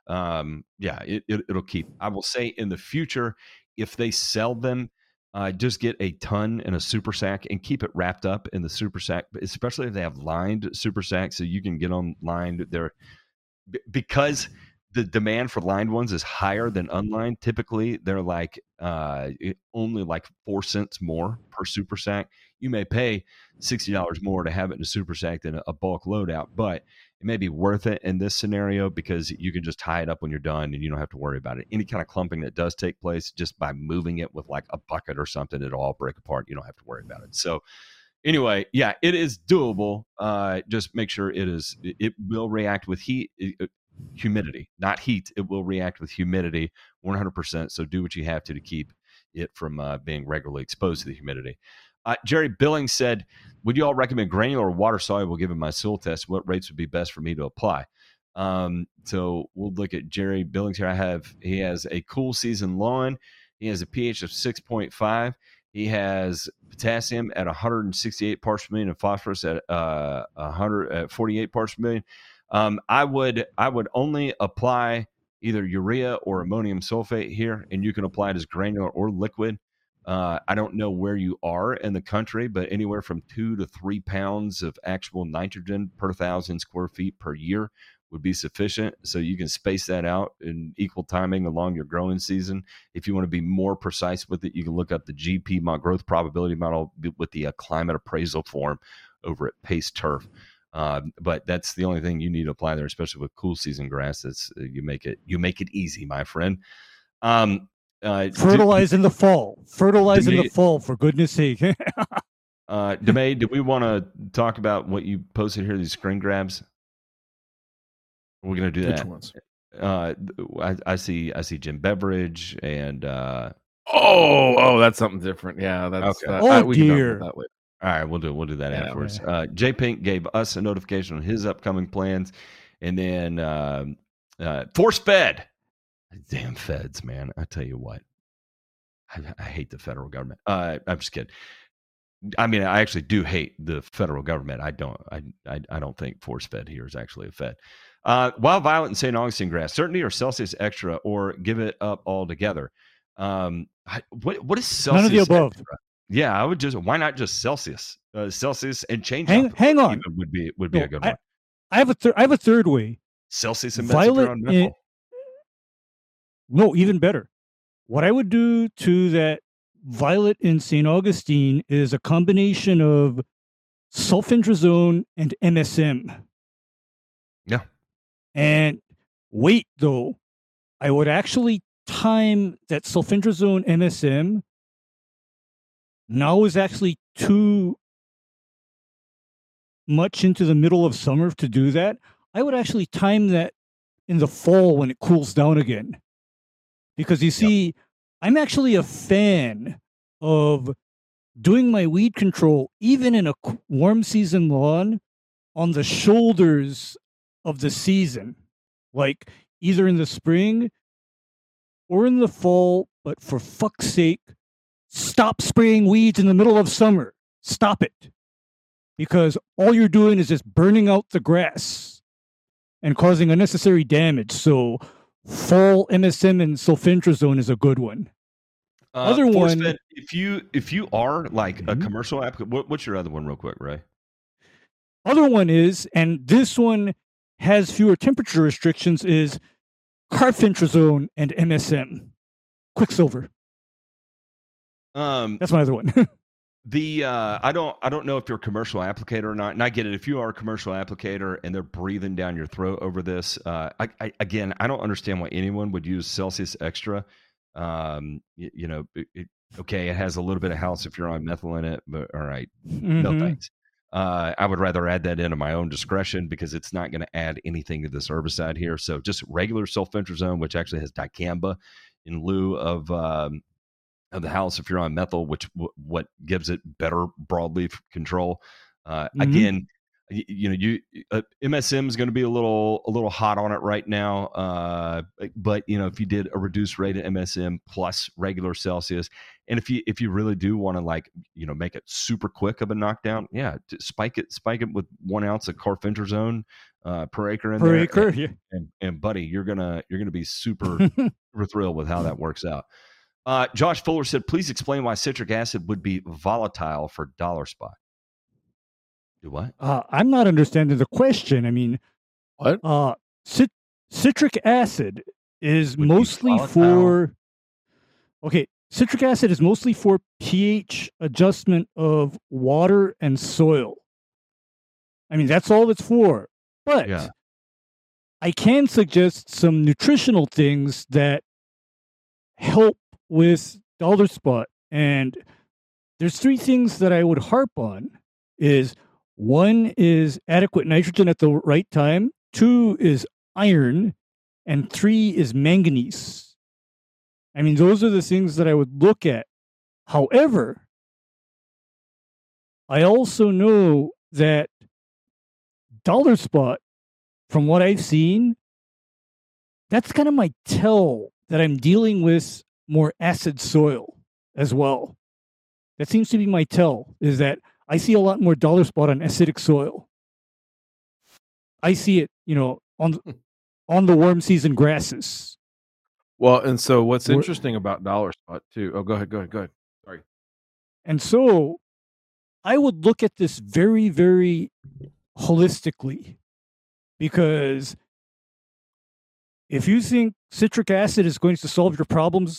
it'll keep. I will say in the future, if they sell them, just get a ton in a super sack and keep it wrapped up in the super sack, especially if they have lined super sacks, so you can get them lined. Because the demand for lined ones is higher than unlined. Typically, they're like only like 4 cents more per super sack. You may pay $60 more to have it in a super sack than a bulk loadout, but it may be worth it in this scenario because you can just tie it up when you're done and you don't have to worry about it. Any kind of clumping that does take place, just by moving it with like a bucket or something, it'll all break apart. You don't have to worry about it. So anyway, it is doable. Just make sure it will react with humidity, not heat. It will react with humidity 100%. So do what you have to keep it from being regularly exposed to the humidity. Jerry Billings said, would you all recommend granular or water soluble given my soil test? What rates would be best for me to apply? So we'll look at Jerry Billings here. He has a cool season lawn. He has a pH of 6.5. He has potassium at 168 parts per million and phosphorus at 148 parts per million. I would only apply either urea or ammonium sulfate here, and you can apply it as granular or liquid. I don't know where you are in the country, but anywhere from 2 to 3 pounds of actual nitrogen per 1,000 square feet per year would be sufficient. So you can space that out in equal timing along your growing season. If you want to be more precise with it, you can look up the GP growth probability model with the climate appraisal form over at Pace Turf. But that's the only thing you need to apply there, especially with cool season grass. It's you make it easy, my friend. Fertilize in the fall. Fertilize in the fall, for goodness sake. Demay, do we want to talk about what you posted here, these screen grabs? We're going to do that. Which ones? I see Jim Beveridge and that's something different. Yeah, that's okay. We dear. can talk about that later. All right, we'll do that afterwards. Jay Pink gave us a notification on his upcoming plans, and then Force Fed. Damn feds, man! I tell you what. I hate the federal government. I'm just kidding. I mean, I actually do hate the federal government. I don't think force fed here is actually a fed. Wild Violet and St. Augustine grass, certainty or Celsius extra, or give it up altogether. What is Celsius? None of the above. Extra? Yeah, I would just. Why not just Celsius? Celsius and change. Hang on. Would be a good one. I have a third way. Celsius and Violet. No, even better. What I would do to that Violet in St. Augustine is a combination of sulfentrazone and MSM. Yeah. And wait, though, I would actually time that sulfentrazone MSM. Now is actually too much into the middle of summer to do that. I would actually time that in the fall when it cools down again. Because you see, I'm actually a fan of doing my weed control, even in a warm season lawn, on the shoulders of the season. Like either in the spring or in the fall, but for fuck's sake, stop spraying weeds in the middle of summer. Stop it. Because all you're doing is just burning out the grass and causing unnecessary damage. So fall MSM and sulfentrazone is a good one. Other one, fed, if you are like a commercial app, what's your other one, real quick, Ray? Other one is, and this one has fewer temperature restrictions, is carfentrazone and MSM, Quicksilver. That's my other one. I don't know if you're a commercial applicator or not, and I get it. If you are a commercial applicator and they're breathing down your throat over this, I don't understand why anyone would use Celsius Extra. It has a little bit of house if you're on methyl in it, but all right, no thanks. I would rather add that into my own discretion because it's not going to add anything to this herbicide here. So just regular sulfentrazone, which actually has dicamba in lieu of the house if you're on methyl, which what gives it better broadleaf control. Again, MSM is going to be a little hot on it right now. But if you did a reduced rate of MSM plus regular Celsius, and if you really do want to make it super quick of a knockdown, spike it with 1 ounce of carfentrazone per acre per acre. And buddy, you're gonna be super super thrilled with how that works out. Josh Fuller said, please explain why citric acid would be volatile for dollar spot. Do what? I'm not understanding the question. I mean, what? Citric acid is mostly for... Okay, citric acid is mostly for pH adjustment of water and soil. I mean, that's all it's for. But I can suggest some nutritional things that help with dollar spot. And there's 3 things that I would harp on. Is 1 is adequate nitrogen at the right time, 2 is iron, and 3 is manganese. I mean, those are the things that I would look at. However, I also know that dollar spot, from what I've seen, that's kind of my tell that I'm dealing with more acid soil as well. That seems to be my tell, is that I see a lot more dollar spot on acidic soil. I see it, on the warm season grasses. Well, and so what's interesting about dollar spot too? Oh, go ahead. Sorry. And so I would look at this very, very holistically, because if you think citric acid is going to solve your problems,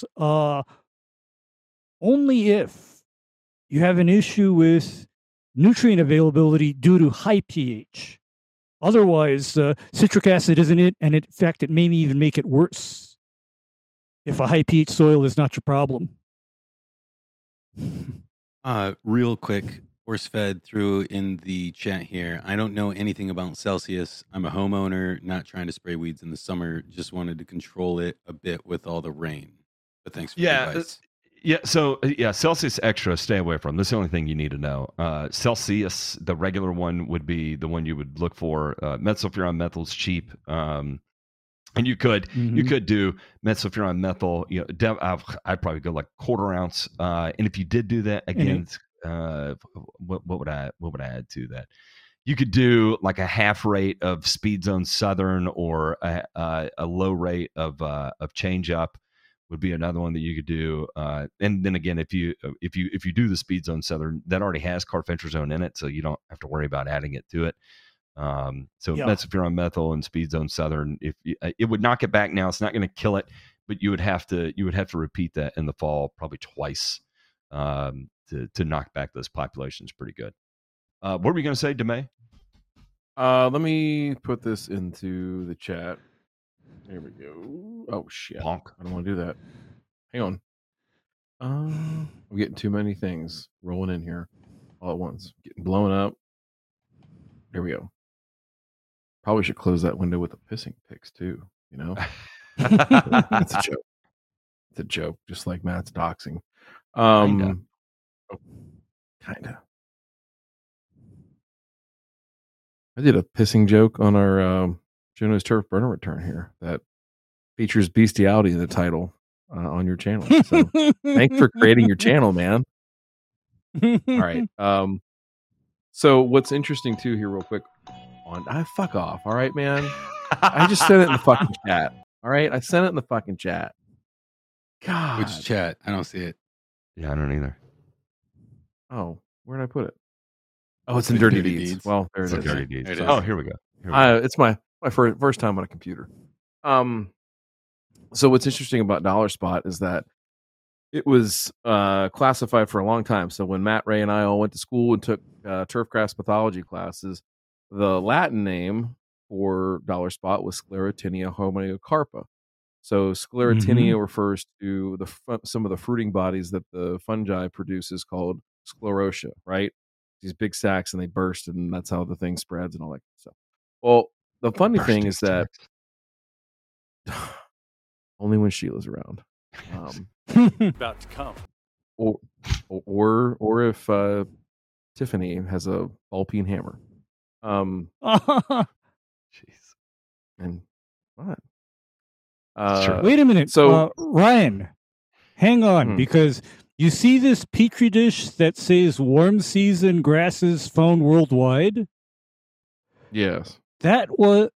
only if you have an issue with nutrient availability due to high pH. Otherwise, citric acid isn't it, and in fact, it may even make it worse if a high pH soil is not your problem. Real quick, ForceFed threw in the chat here. I don't know anything about Celsius. I'm a homeowner, not trying to spray weeds in the summer. Just wanted to control it a bit with all the rain. But thanks for the advice. So Celsius Extra, stay away from. That's the only thing you need to know. Celsius, the regular one, would be the one you would look for. Metsulfuron methyl's cheap. And you could Mhm. do methylphenol methyl. I'd probably go like 1/4 ounce. And if you did do that again, what would I add to that? You could do like a half rate of Speed Zone Southern, or a low rate of Change Up would be another one that you could do. And then again, if you do the Speed Zone Southern, that already has carfentrazone in it, so you don't have to worry about adding it to it. So Yeah. that's if you're on methyl and Speed Zone Southern. It would knock it back now, it's not going to kill it, but you would have to repeat that in the fall probably twice to knock back those populations pretty good. What were we going to say, DeMay? Let me put this into the chat. There we go. Oh shit! Ponk. I don't want to do that. Hang on. I'm getting too many things rolling in here all at once. Getting blown up. There we go. Probably should close that window with the pissing pics too. You know, that's a joke. It's a joke, just like Matt's doxing. Kinda. Kinda. I did a pissing joke on our Juno's Turf Burner Return here that features bestiality in the title on your channel. So thanks for creating your channel, man. All right. So what's interesting too here, real quick, fuck off. All right, man. I just sent it in the fucking chat. All right, I sent it in the fucking chat. God. Which chat? I don't see it. Yeah, I don't either. Oh, where did I put it? Oh, it's in Dirty Deeds. Well, there it It's is. Dirty Deeds. There it is. Oh, here we go. It's my first time on a computer. So what's interesting about Dollar Spot is that it was classified for a long time. So when Matt, Ray, and I all went to school and took turfgrass pathology classes, the Latin name for Dollar Spot was Sclerotinia homeocarpa. So Sclerotinia refers to some of the fruiting bodies that the fungi produces called sclerotia, right? These big sacs, and they burst, and that's how the thing spreads and all that stuff. Well, the funny thing is that only when Sheila's around. About to come. Or if Tiffany has a ball-peen hammer. Jeez. And what? Wait a minute. So Ryan, hang on, because you see this petri dish that says warm season grasses found worldwide? Yes. That was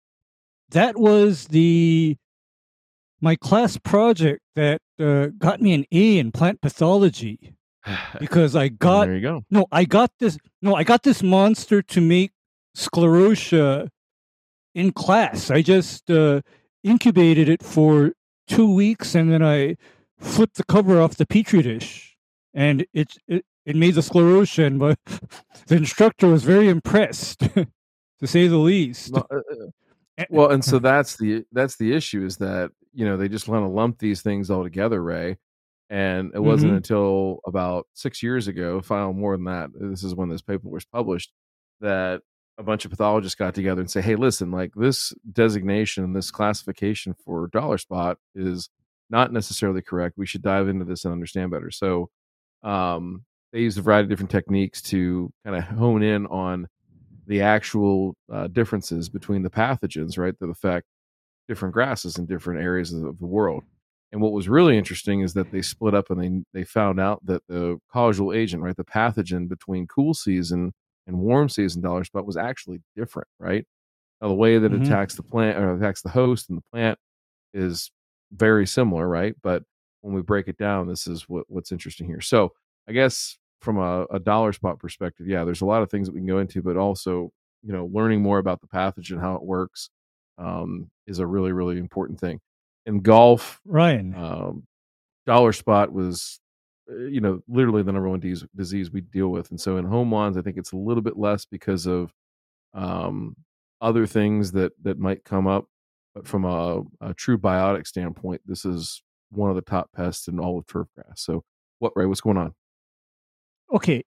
my class project that got me an A in plant pathology, because I got there you go. I got this monster to make sclerotia in class. I just incubated it for 2 weeks, and then I flipped the cover off the petri dish, and it made the sclerotia. And the instructor was very impressed, to say the least. Well, and so that's the issue, is that they just want to lump these things all together, Ray. And it wasn't until about 6 years ago, more than that, this is when this paper was published, that a bunch of pathologists got together and say, hey, listen, like this designation, this classification for Dollar Spot is not necessarily correct. We should dive into this and understand better. So they used a variety of different techniques to kind of hone in on the actual differences between the pathogens, right, that affect different grasses in different areas of the world. And what was really interesting is that they split up, and they found out that the causal agent, right, the pathogen between cool season and warm season Dollar Spot was actually different, right? Now, the way that it attacks the plant, or attacks the host and the plant, is very similar, right? But when we break it down, this is what's interesting here. So I guess from a Dollar Spot perspective, yeah, there's a lot of things that we can go into, but also, learning more about the pathogen, how it works, is a really, really important thing. In golf, Ryan, Dollar Spot was, literally the number one disease we deal with. And so in home lawns, I think it's a little bit less because of other things that might come up. But from a true biotic standpoint, this is one of the top pests in all of turfgrass. So Ray, what's going on? Okay.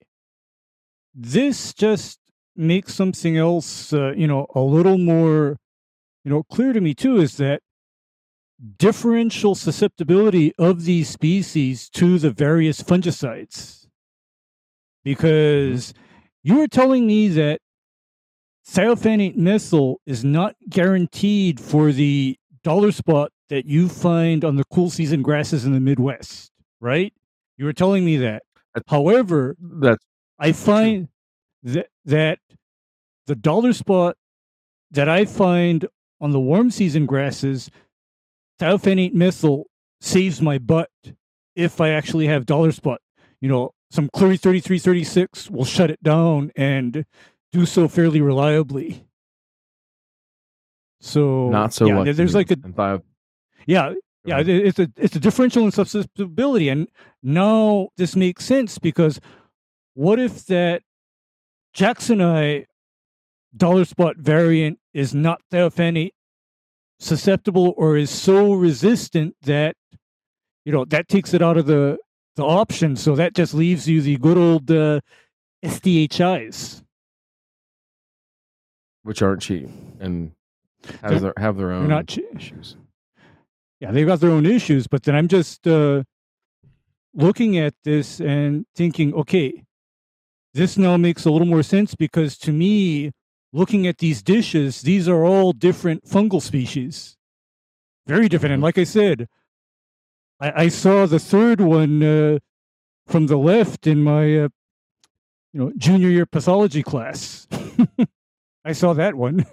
This just makes something else, a little more, clear to me too, is that differential susceptibility of these species to the various fungicides. Because you were telling me that thiophanate methyl is not guaranteed for the dollar spot that you find on the cool season grasses in the Midwest, right? You were telling me that. However, That's I find that the dollar spot that I find on the warm season grasses, thiophanate methyl saves my butt if I actually have dollar spot. Some Cleary 3336 will shut it down and do so fairly reliably. So not so lucky. There's like a and five. yeah. It's a differential in susceptibility, and now this makes sense because what if that Jacksonite dollar spot variant is not thiophanate susceptible or is so resistant that that takes it out of the option, so that just leaves you the good old SDHIs, which aren't cheap and have their own issues. Yeah, they've got their own issues, but then I'm just looking at this and thinking, okay, this now makes a little more sense because to me, looking at these dishes, these are all different fungal species. Very different. And like I said, I saw the third one from the left in my junior year pathology class. I saw that one.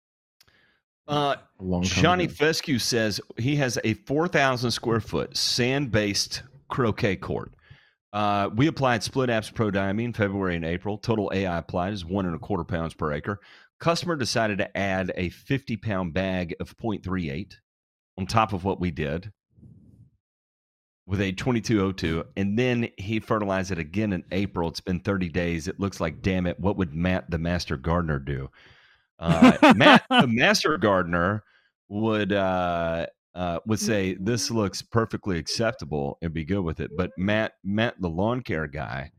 Johnny ago. Fescue says he has a 4,000 square foot sand-based croquet court. We applied split apps prodiamine February and April. Total AI applied is 1.25 pounds per acre. Customer decided to add a 50-pound bag of 0.38 on top of what we did with a 2202, and then he fertilized it again in April. It's been 30 days. It looks like, damn it, what would Matt, the master gardener, do? Matt, the master gardener, would say this looks perfectly acceptable and be good with it. But Matt, the lawn care guy,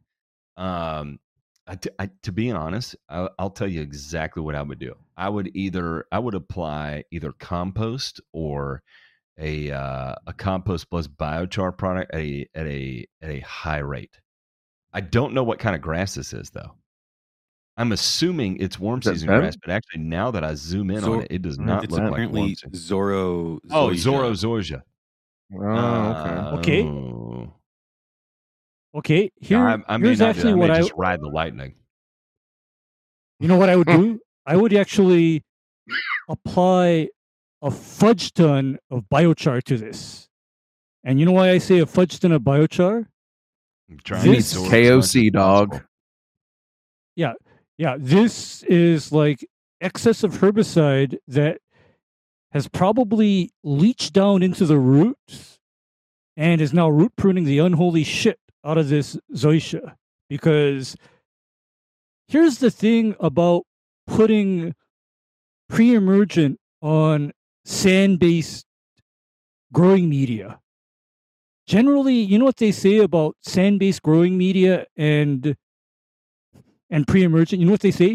to be honest, I'll tell you exactly what I would do. I would apply either compost or a compost plus biochar product at a high rate. I don't know what kind of grass this is though. I'm assuming it's warm season grass, but actually now that I zoom in on it, it does not look like warm season. Zoro. Zoro zoysia. Oh, okay. Okay. Here's actually what I just ride the lightning. You know what I would do? I would actually apply a fudge ton of biochar to this. And you know why I say a fudge ton of biochar? This KOC dog. Yeah, this is like excess of herbicide that has probably leached down into the roots and is now root pruning the unholy shit out of this zoysia. Because here's the thing about putting pre-emergent on sand-based growing media. Generally, you know what they say about sand-based growing media and pre-emergent? You know what they say?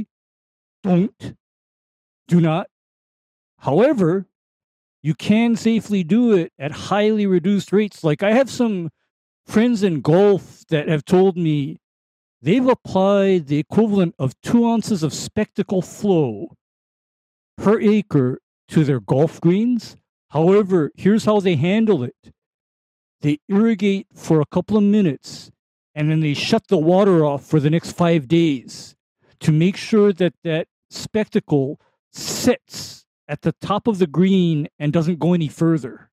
Do not. However, you can safely do it at highly reduced rates. Like I have some friends in golf that have told me they've applied the equivalent of 2 ounces of Spectacle Flow per acre to their golf greens. However, here's how they handle it. They irrigate for a couple of minutes and then they shut the water off for the next 5 days to make sure that that Spectacle sits at the top of the green and doesn't go any further.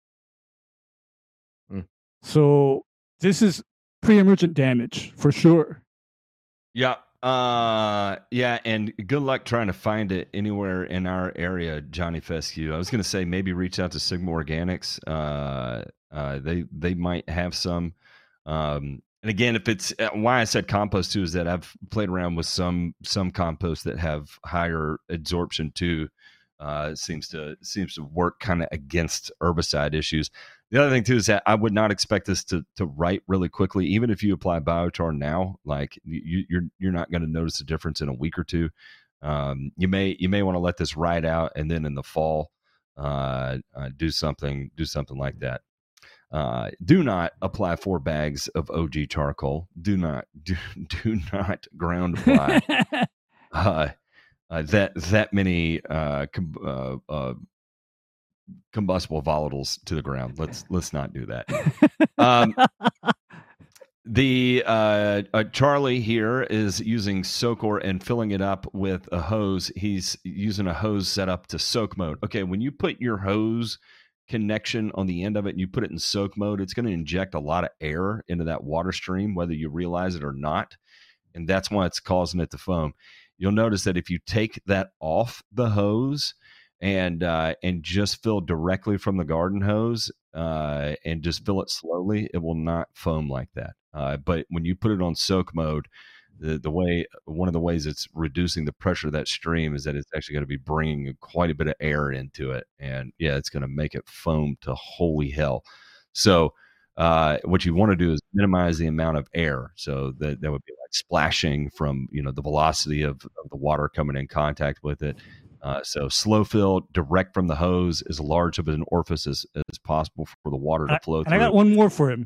So this is pre-emergent damage for sure. Yeah. And good luck trying to find it anywhere in our area, Johnny Fescue. I was going to say maybe reach out to Sigma Organics. They might have some. And again, if it's why I said compost too is that I've played around with some compost that have higher absorption too. Seems to work kind of against herbicide issues. The other thing too is that I would not expect this to write really quickly. Even if you apply biochar now, like you're not going to notice a difference in a week or two. You may want to let this ride out and then in the fall do something like that. Do not apply 4 bags of OG charcoal. Do not ground apply that many combustible volatiles to the ground. Let's not do that. The Charlie here is using Soakor and filling it up with a hose. He's using a hose set up to soak mode. Okay, when you put your hose connection on the end of it and you put it in soak mode, it's going to inject a lot of air into that water stream, whether you realize it or not. And that's why it's causing it to foam. You'll notice that if you take that off the hose and just fill directly from the garden hose and just fill it slowly, it will not foam like that. But when you put it on soak mode, one of the ways it's reducing the pressure of that stream is that it's actually going to be bringing quite a bit of air into it, and it's going to make it foam to holy hell. So what you want to do is minimize the amount of air, so that would be like splashing from the velocity of the water coming in contact with it. So slow fill direct from the hose, as large of an orifice as possible for the water to flow through. And I got one more for him.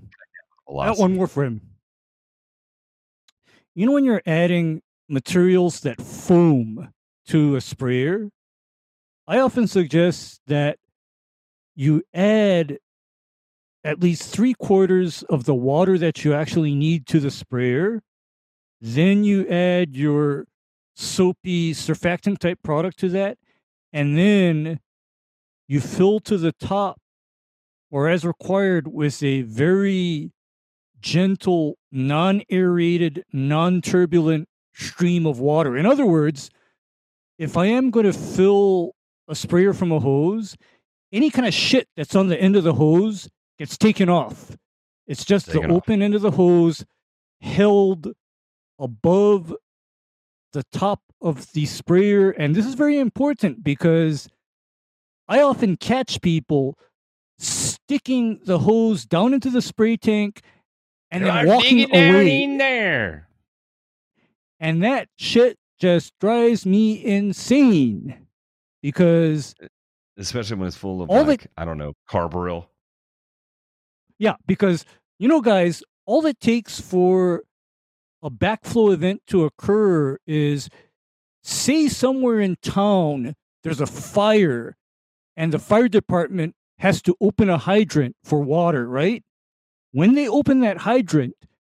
You know when you're adding materials that foam to a sprayer, I often suggest that you add at least 3/4 of the water that you actually need to the sprayer. Then you add your soapy surfactant type product to that, and then you fill to the top, or as required, with a very gentle, non-aerated, non-turbulent stream of water. In other words, if I am going to fill a sprayer from a hose, any kind of shit that's on the end of the hose gets taken off. It's just the open end of the hose held above the top of the sprayer. And this is very important because I often catch people sticking the hose down into the spray tank and then walking away. In there. And that shit just drives me insane because, especially when it's full of I don't know, carbaryl. Yeah, because guys, all it takes for a backflow event to occur is, say somewhere in town there's a fire and the fire department has to open a hydrant for water, right? When they open that hydrant,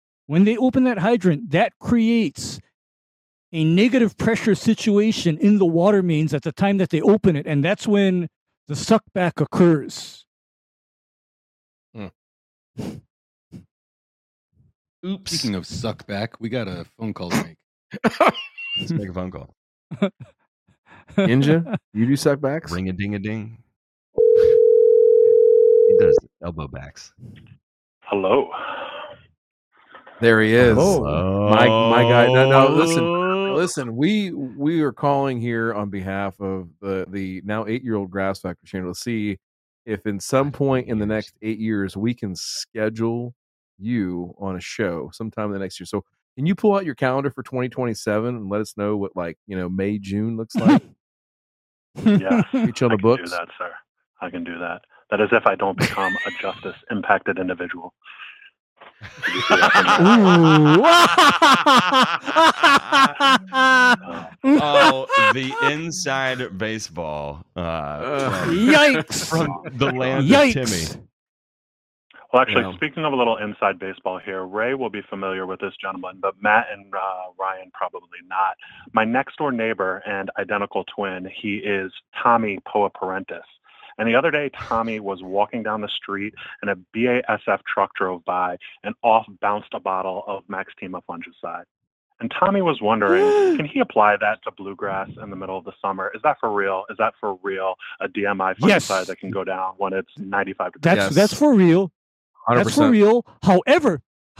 that creates a negative pressure situation in the water mains at the time that they open it, and that's when the suckback occurs. Oops. Speaking of suckback, we got a phone call to make. Let's make a phone call. Ninja, you do suck backs? Ring a ding a ding. He does elbow backs. Hello. There he is. Oh. My guy. No, listen. We are calling here on behalf of the now 8-year-old Grass Factory channel to see if in some point in the next 8 years we can schedule you on a show sometime in the next year. So can you pull out your calendar for 2027 and let us know what May, June looks like? Yes, Each on the books. I can do that, sir. I can do that. That is if I don't become a justice impacted individual. The inside baseball. Yikes! From the land Yikes. of Timmy. Well, actually, speaking of a little inside baseball here, Ray will be familiar with this gentleman, but Matt and Ryan probably not. My next door neighbor and identical twin, he is Tommy Poa Parentis. And the other day, Tommy was walking down the street and a BASF truck drove by and off bounced a bottle of Maxtima fungicide. And Tommy was wondering, can he apply that to bluegrass in the middle of the summer? Is that for real? Is that for real? A DMI fungicide that can go down when it's 95 degrees? That's for real. 100%. That's for real. However,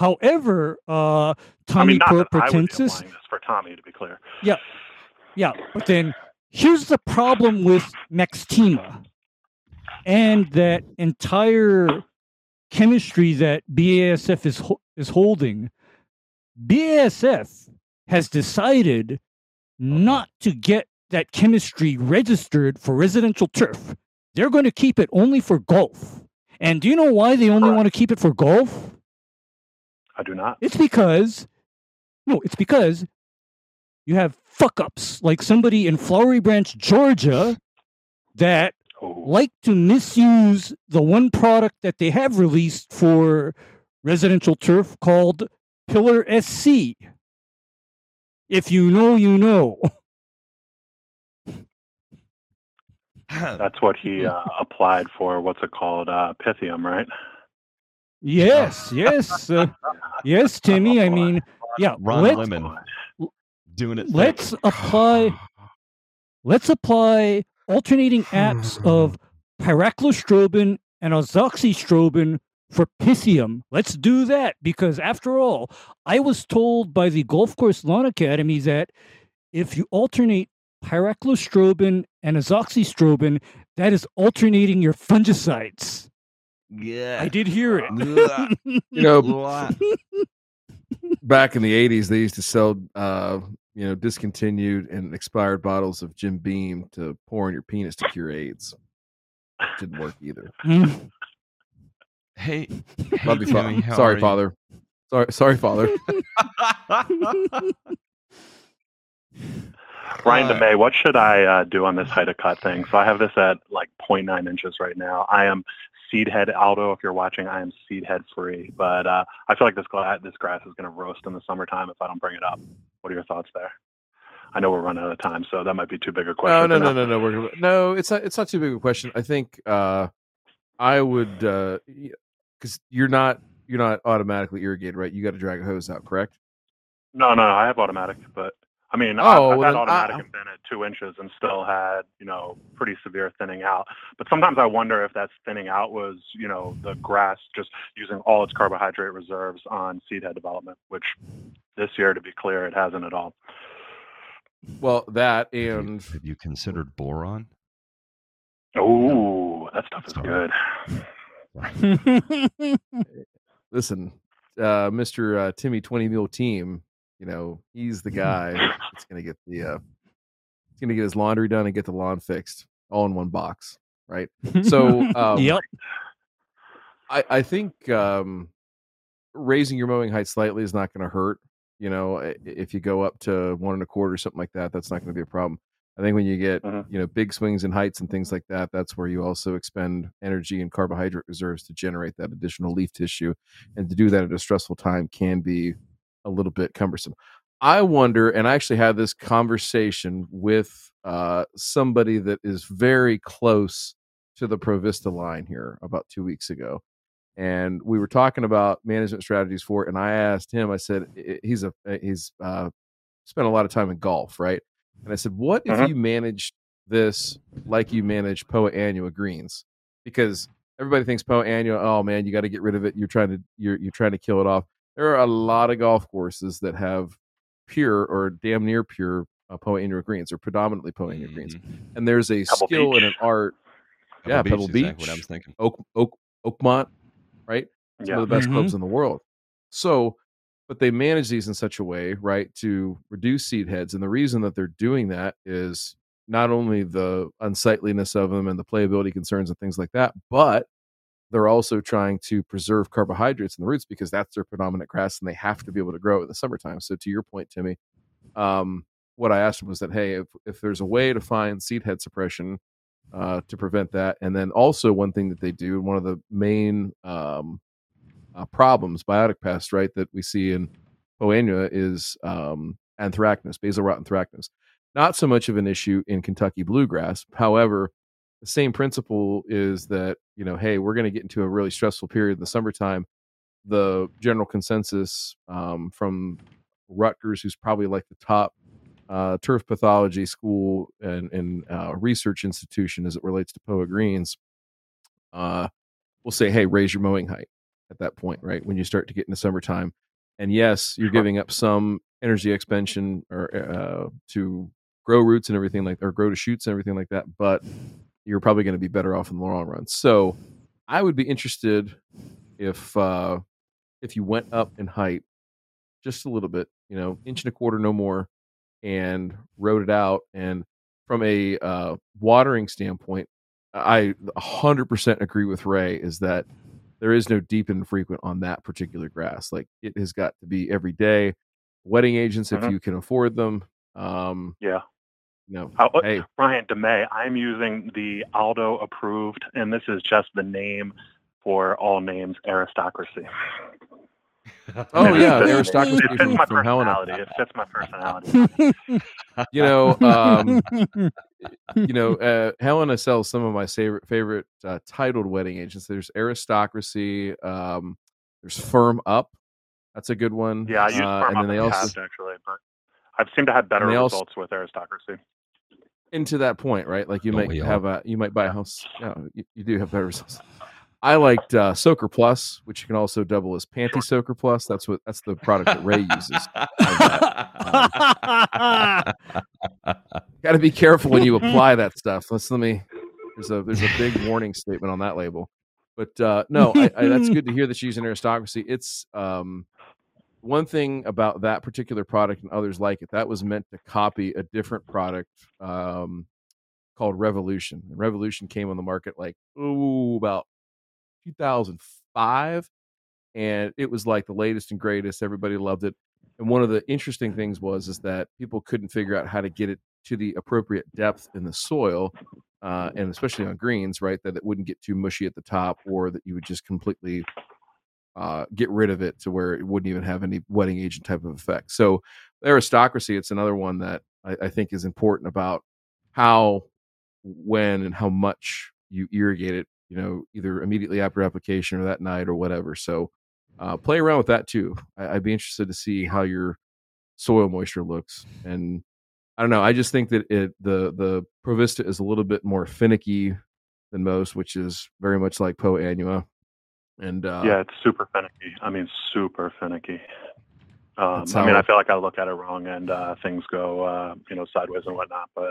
Tommy Poa Parentis. This for Tommy, to be clear. Yeah. But then here's the problem with Maxtima and that entire chemistry that BASF is holding. BASF has decided not to get that chemistry registered for residential turf. They're going to keep it only for golf. And do you know why they only want to keep it for golf? I do not. It's because you have fuck-ups like somebody in Flowery Branch, Georgia, that like to misuse the one product that they have released for residential turf called Pillar SC. If you know, you know. That's what he applied for. What's it called? Pythium, right? Yes, yes, yes, Timmy. I mean, yeah. Ron Lemon doing it. Let's apply alternating apps of pyraclostrobin and azoxystrobin for Pythium. Let's do that, because after all, I was told by the Golf Course Lawn Academy that if you alternate pyraclostrobin and azoxystrobin, that is alternating your fungicides. Yeah, I did hear it. You know, back in the 80s, they used to sell, discontinued and expired bottles of Jim Beam to pour in your penis to cure AIDS. Didn't work either. Hey, Love you, Timmy, how sorry, are Father. Sorry, Father. Ryan DeMay, what should I do on this height of cut thing? So I have this at like 0.9 inches right now. I am seed head, Aldo, if you're watching, I am seed head free. But I feel like this grass is going to roast in the summertime if I don't bring it up. What are your thoughts there? I know we're running out of time, so that might be too big a question. No, it's not too big a question. I think I would, because you're not automatically irrigated, right? You got to drag a hose out, correct? No, I have automatic, but I mean, I've had automatic and been at 2 inches and still had, pretty severe thinning out. But sometimes I wonder if that thinning out was, the grass just using all its carbohydrate reserves on seed head development, which this year, to be clear, it hasn't at all. Well, that and... Have you considered boron? Oh, that stuff is good. Listen, Mr. Timmy 20 Mule Team, he's the guy that's going to get he's going to get his laundry done and get the lawn fixed all in one box, right? So, yep. I think raising your mowing height slightly is not going to hurt. If you go up to 1 1/4 or something like that, that's not going to be a problem. I think when you get, big swings in heights and things like that, that's where you also expend energy and carbohydrate reserves to generate that additional leaf tissue. And to do that at a stressful time can be a little bit cumbersome. I wonder, and I actually had this conversation with somebody that is very close to the Provista line here about 2 weeks ago. And we were talking about management strategies for it. And I asked him, I said, he's spent a lot of time in golf, right? And I said, what if you managed this like you manage Poa annua greens? Because everybody thinks Poa annua, oh man, you got to get rid of it. You're trying to kill it off. There are a lot of golf courses that have pure or damn near pure Poa annua greens, or predominantly Poa annua greens. And there's a Pebble skill Beach. and an art. Pebble Beach. Exactly what I was thinking. Oakmont, right? Some of the best clubs in the world. So, but they manage these in such a way, right, to reduce seed heads. And the reason that they're doing that is not only the unsightliness of them and the playability concerns and things like that, but they're also trying to preserve carbohydrates in the roots because that's their predominant grass and they have to be able to grow it in the summertime. So to your point, Timmy, what I asked him was that, hey, if there's a way to find seed head suppression to prevent that. And then also one thing that they do, one of the main problems, biotic pests, right, that we see in Poa annua is anthracnose, basal rot anthracnose. Not so much of an issue in Kentucky bluegrass. However, the same principle is that, hey, we're going to get into a really stressful period in the summertime. The general consensus from Rutgers, who's probably like the top turf pathology school and research institution as it relates to Poa greens, will say, hey, raise your mowing height at that point, right? When you start to get into summertime. And yes, you're giving up some energy expansion or to grow roots and everything or grow to shoots and everything like that, but you're probably going to be better off in the long run. So I would be interested if you went up in height just a little bit, 1 1/4 inches, no more, and rode it out. And from a watering standpoint, I 100% agree with Ray is that there is no deep and frequent on that particular grass. Like it has got to be every day. Wetting agents, if you can afford them. No. Oh, Hey, Ryan DeMay, I'm using the Aldo approved, and this is just the name for all names, Aristocracy. oh It yeah, fits- Aristocracy It fits my from Helena. personality. It fits my personality. Helena sells some of my favorite titled wedding agents. There's Aristocracy. There's Firm Up. That's a good one. Yeah, I used Firm and Up then they in the also past, actually, but I've seemed to have better And they also- results with Aristocracy. into that point, right? Like you Don't might we all? have you might buy a house. You do have better results. I liked Soaker Plus, which you can also double as Panty Soaker Plus. That's the product that Ray uses. Got to be careful when you apply that stuff. There's a big warning statement on that label. But no, that's good to hear that she's using Aristocracy. It's one thing about that particular product and others like it. That was meant to copy a different product called Revolution. And Revolution came on the market about 2005, and it was like the latest and greatest. Everybody loved it. And one of the interesting things is that people couldn't figure out how to get it to the appropriate depth in the soil, and especially on greens, right? That it wouldn't get too mushy at the top, or that you would just completely get rid of it to where it wouldn't even have any wedding agent type of effect. So Aristocracy, it's another one that I think is important about how, when, and how much you irrigate it, either immediately after application or that night or whatever. So play around with that too. I'd be interested to see how your soil moisture looks. And I don't know, I just think that the Provista is a little bit more finicky than most, which is very much like Poa annua. And Yeah, it's super finicky. I mean, super finicky. That's I mean, how- I feel like I look at it wrong and things go, sideways and whatnot. But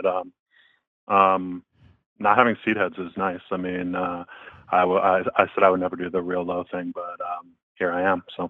not having seed heads is nice. I mean, I said I would never do the real low thing, but here I am. So,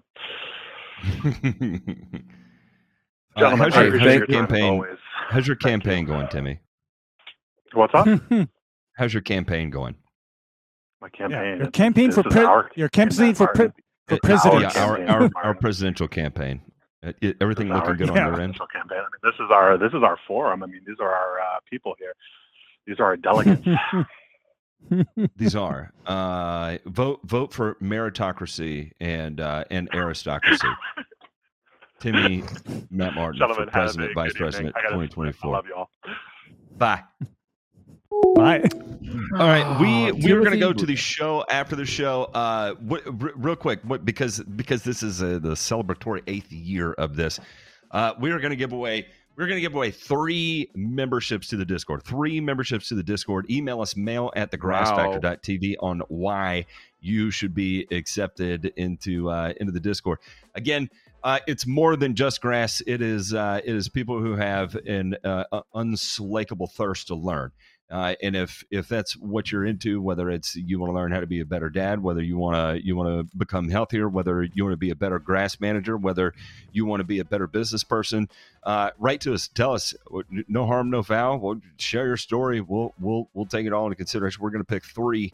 gentlemen, how's I your appreciate your time as campaign? always. How's your Thank campaign you. going, Timmy? What's up? How's your campaign going? My campaign. Your campaign for This is our your campaign for Martin. for president. Yeah, campaign, our Martin. presidential campaign. Everything This is looking our good on your end? presidential campaign. I mean, this is our forum. I mean, these are our people here. These are our delegates. These are vote for meritocracy and aristocracy. Timmy, Matt Martin Gentlemen, for have a president, good vice evening. president, I gotta sleep. 2024. I love y'all. Bye. Bye. All right, we are going to Timothy- go to the show after the show. Real quick, because this is the celebratory 8th year of this, we are going to give away. We're going to give away 3 memberships to the Discord. 3 memberships to the Discord. Email us mail@thegrassfactor.tv on why you should be accepted into the Discord. Again, it's more than just grass. It is people who have an unslakable thirst to learn. And if that's what you're into, whether it's you want to learn how to be a better dad, whether you want to become healthier, whether you want to be a better grass manager, whether you want to be a better business person, write to us. Tell us. No harm, no foul. We'll share your story. We'll take it all into consideration. We're going to pick 3.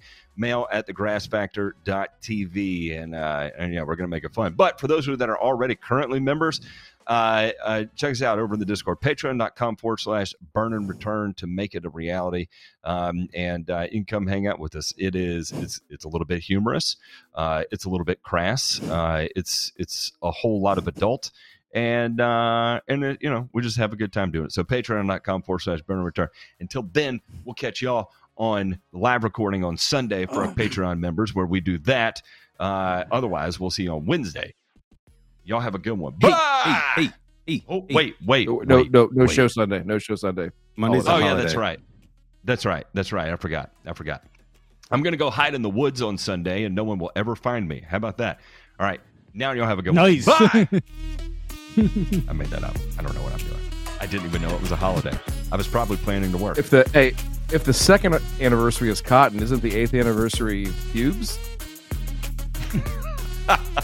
mail@thegrassfactor.tv, and yeah, we're going to make it fun. But for those of you that are already currently members, check us out over in the Discord, patreon.com/burn and return to make it a reality. And you can come hang out with us. It's a little bit humorous. It's a little bit crass. It's a whole lot of adult. And we just have a good time doing it. So patreon.com/burn and return. Until then, we'll catch y'all on the live recording on Sunday for our Patreon members, where we do that. Otherwise, we'll see you on Wednesday. Y'all have a good one. Bye! Hey. Oh, hey. wait. No show Sunday. No show Sunday. Monday's a Oh, yeah, holiday. that's right. I forgot. I'm going to go hide in the woods on Sunday, and no one will ever find me. How about that? All right. Now y'all have a good Nice. one. Bye! I made that up. I don't know what I'm doing. I didn't even know it was a holiday. I was probably planning to work. If the 2nd anniversary is cotton, isn't the 8th anniversary pubes?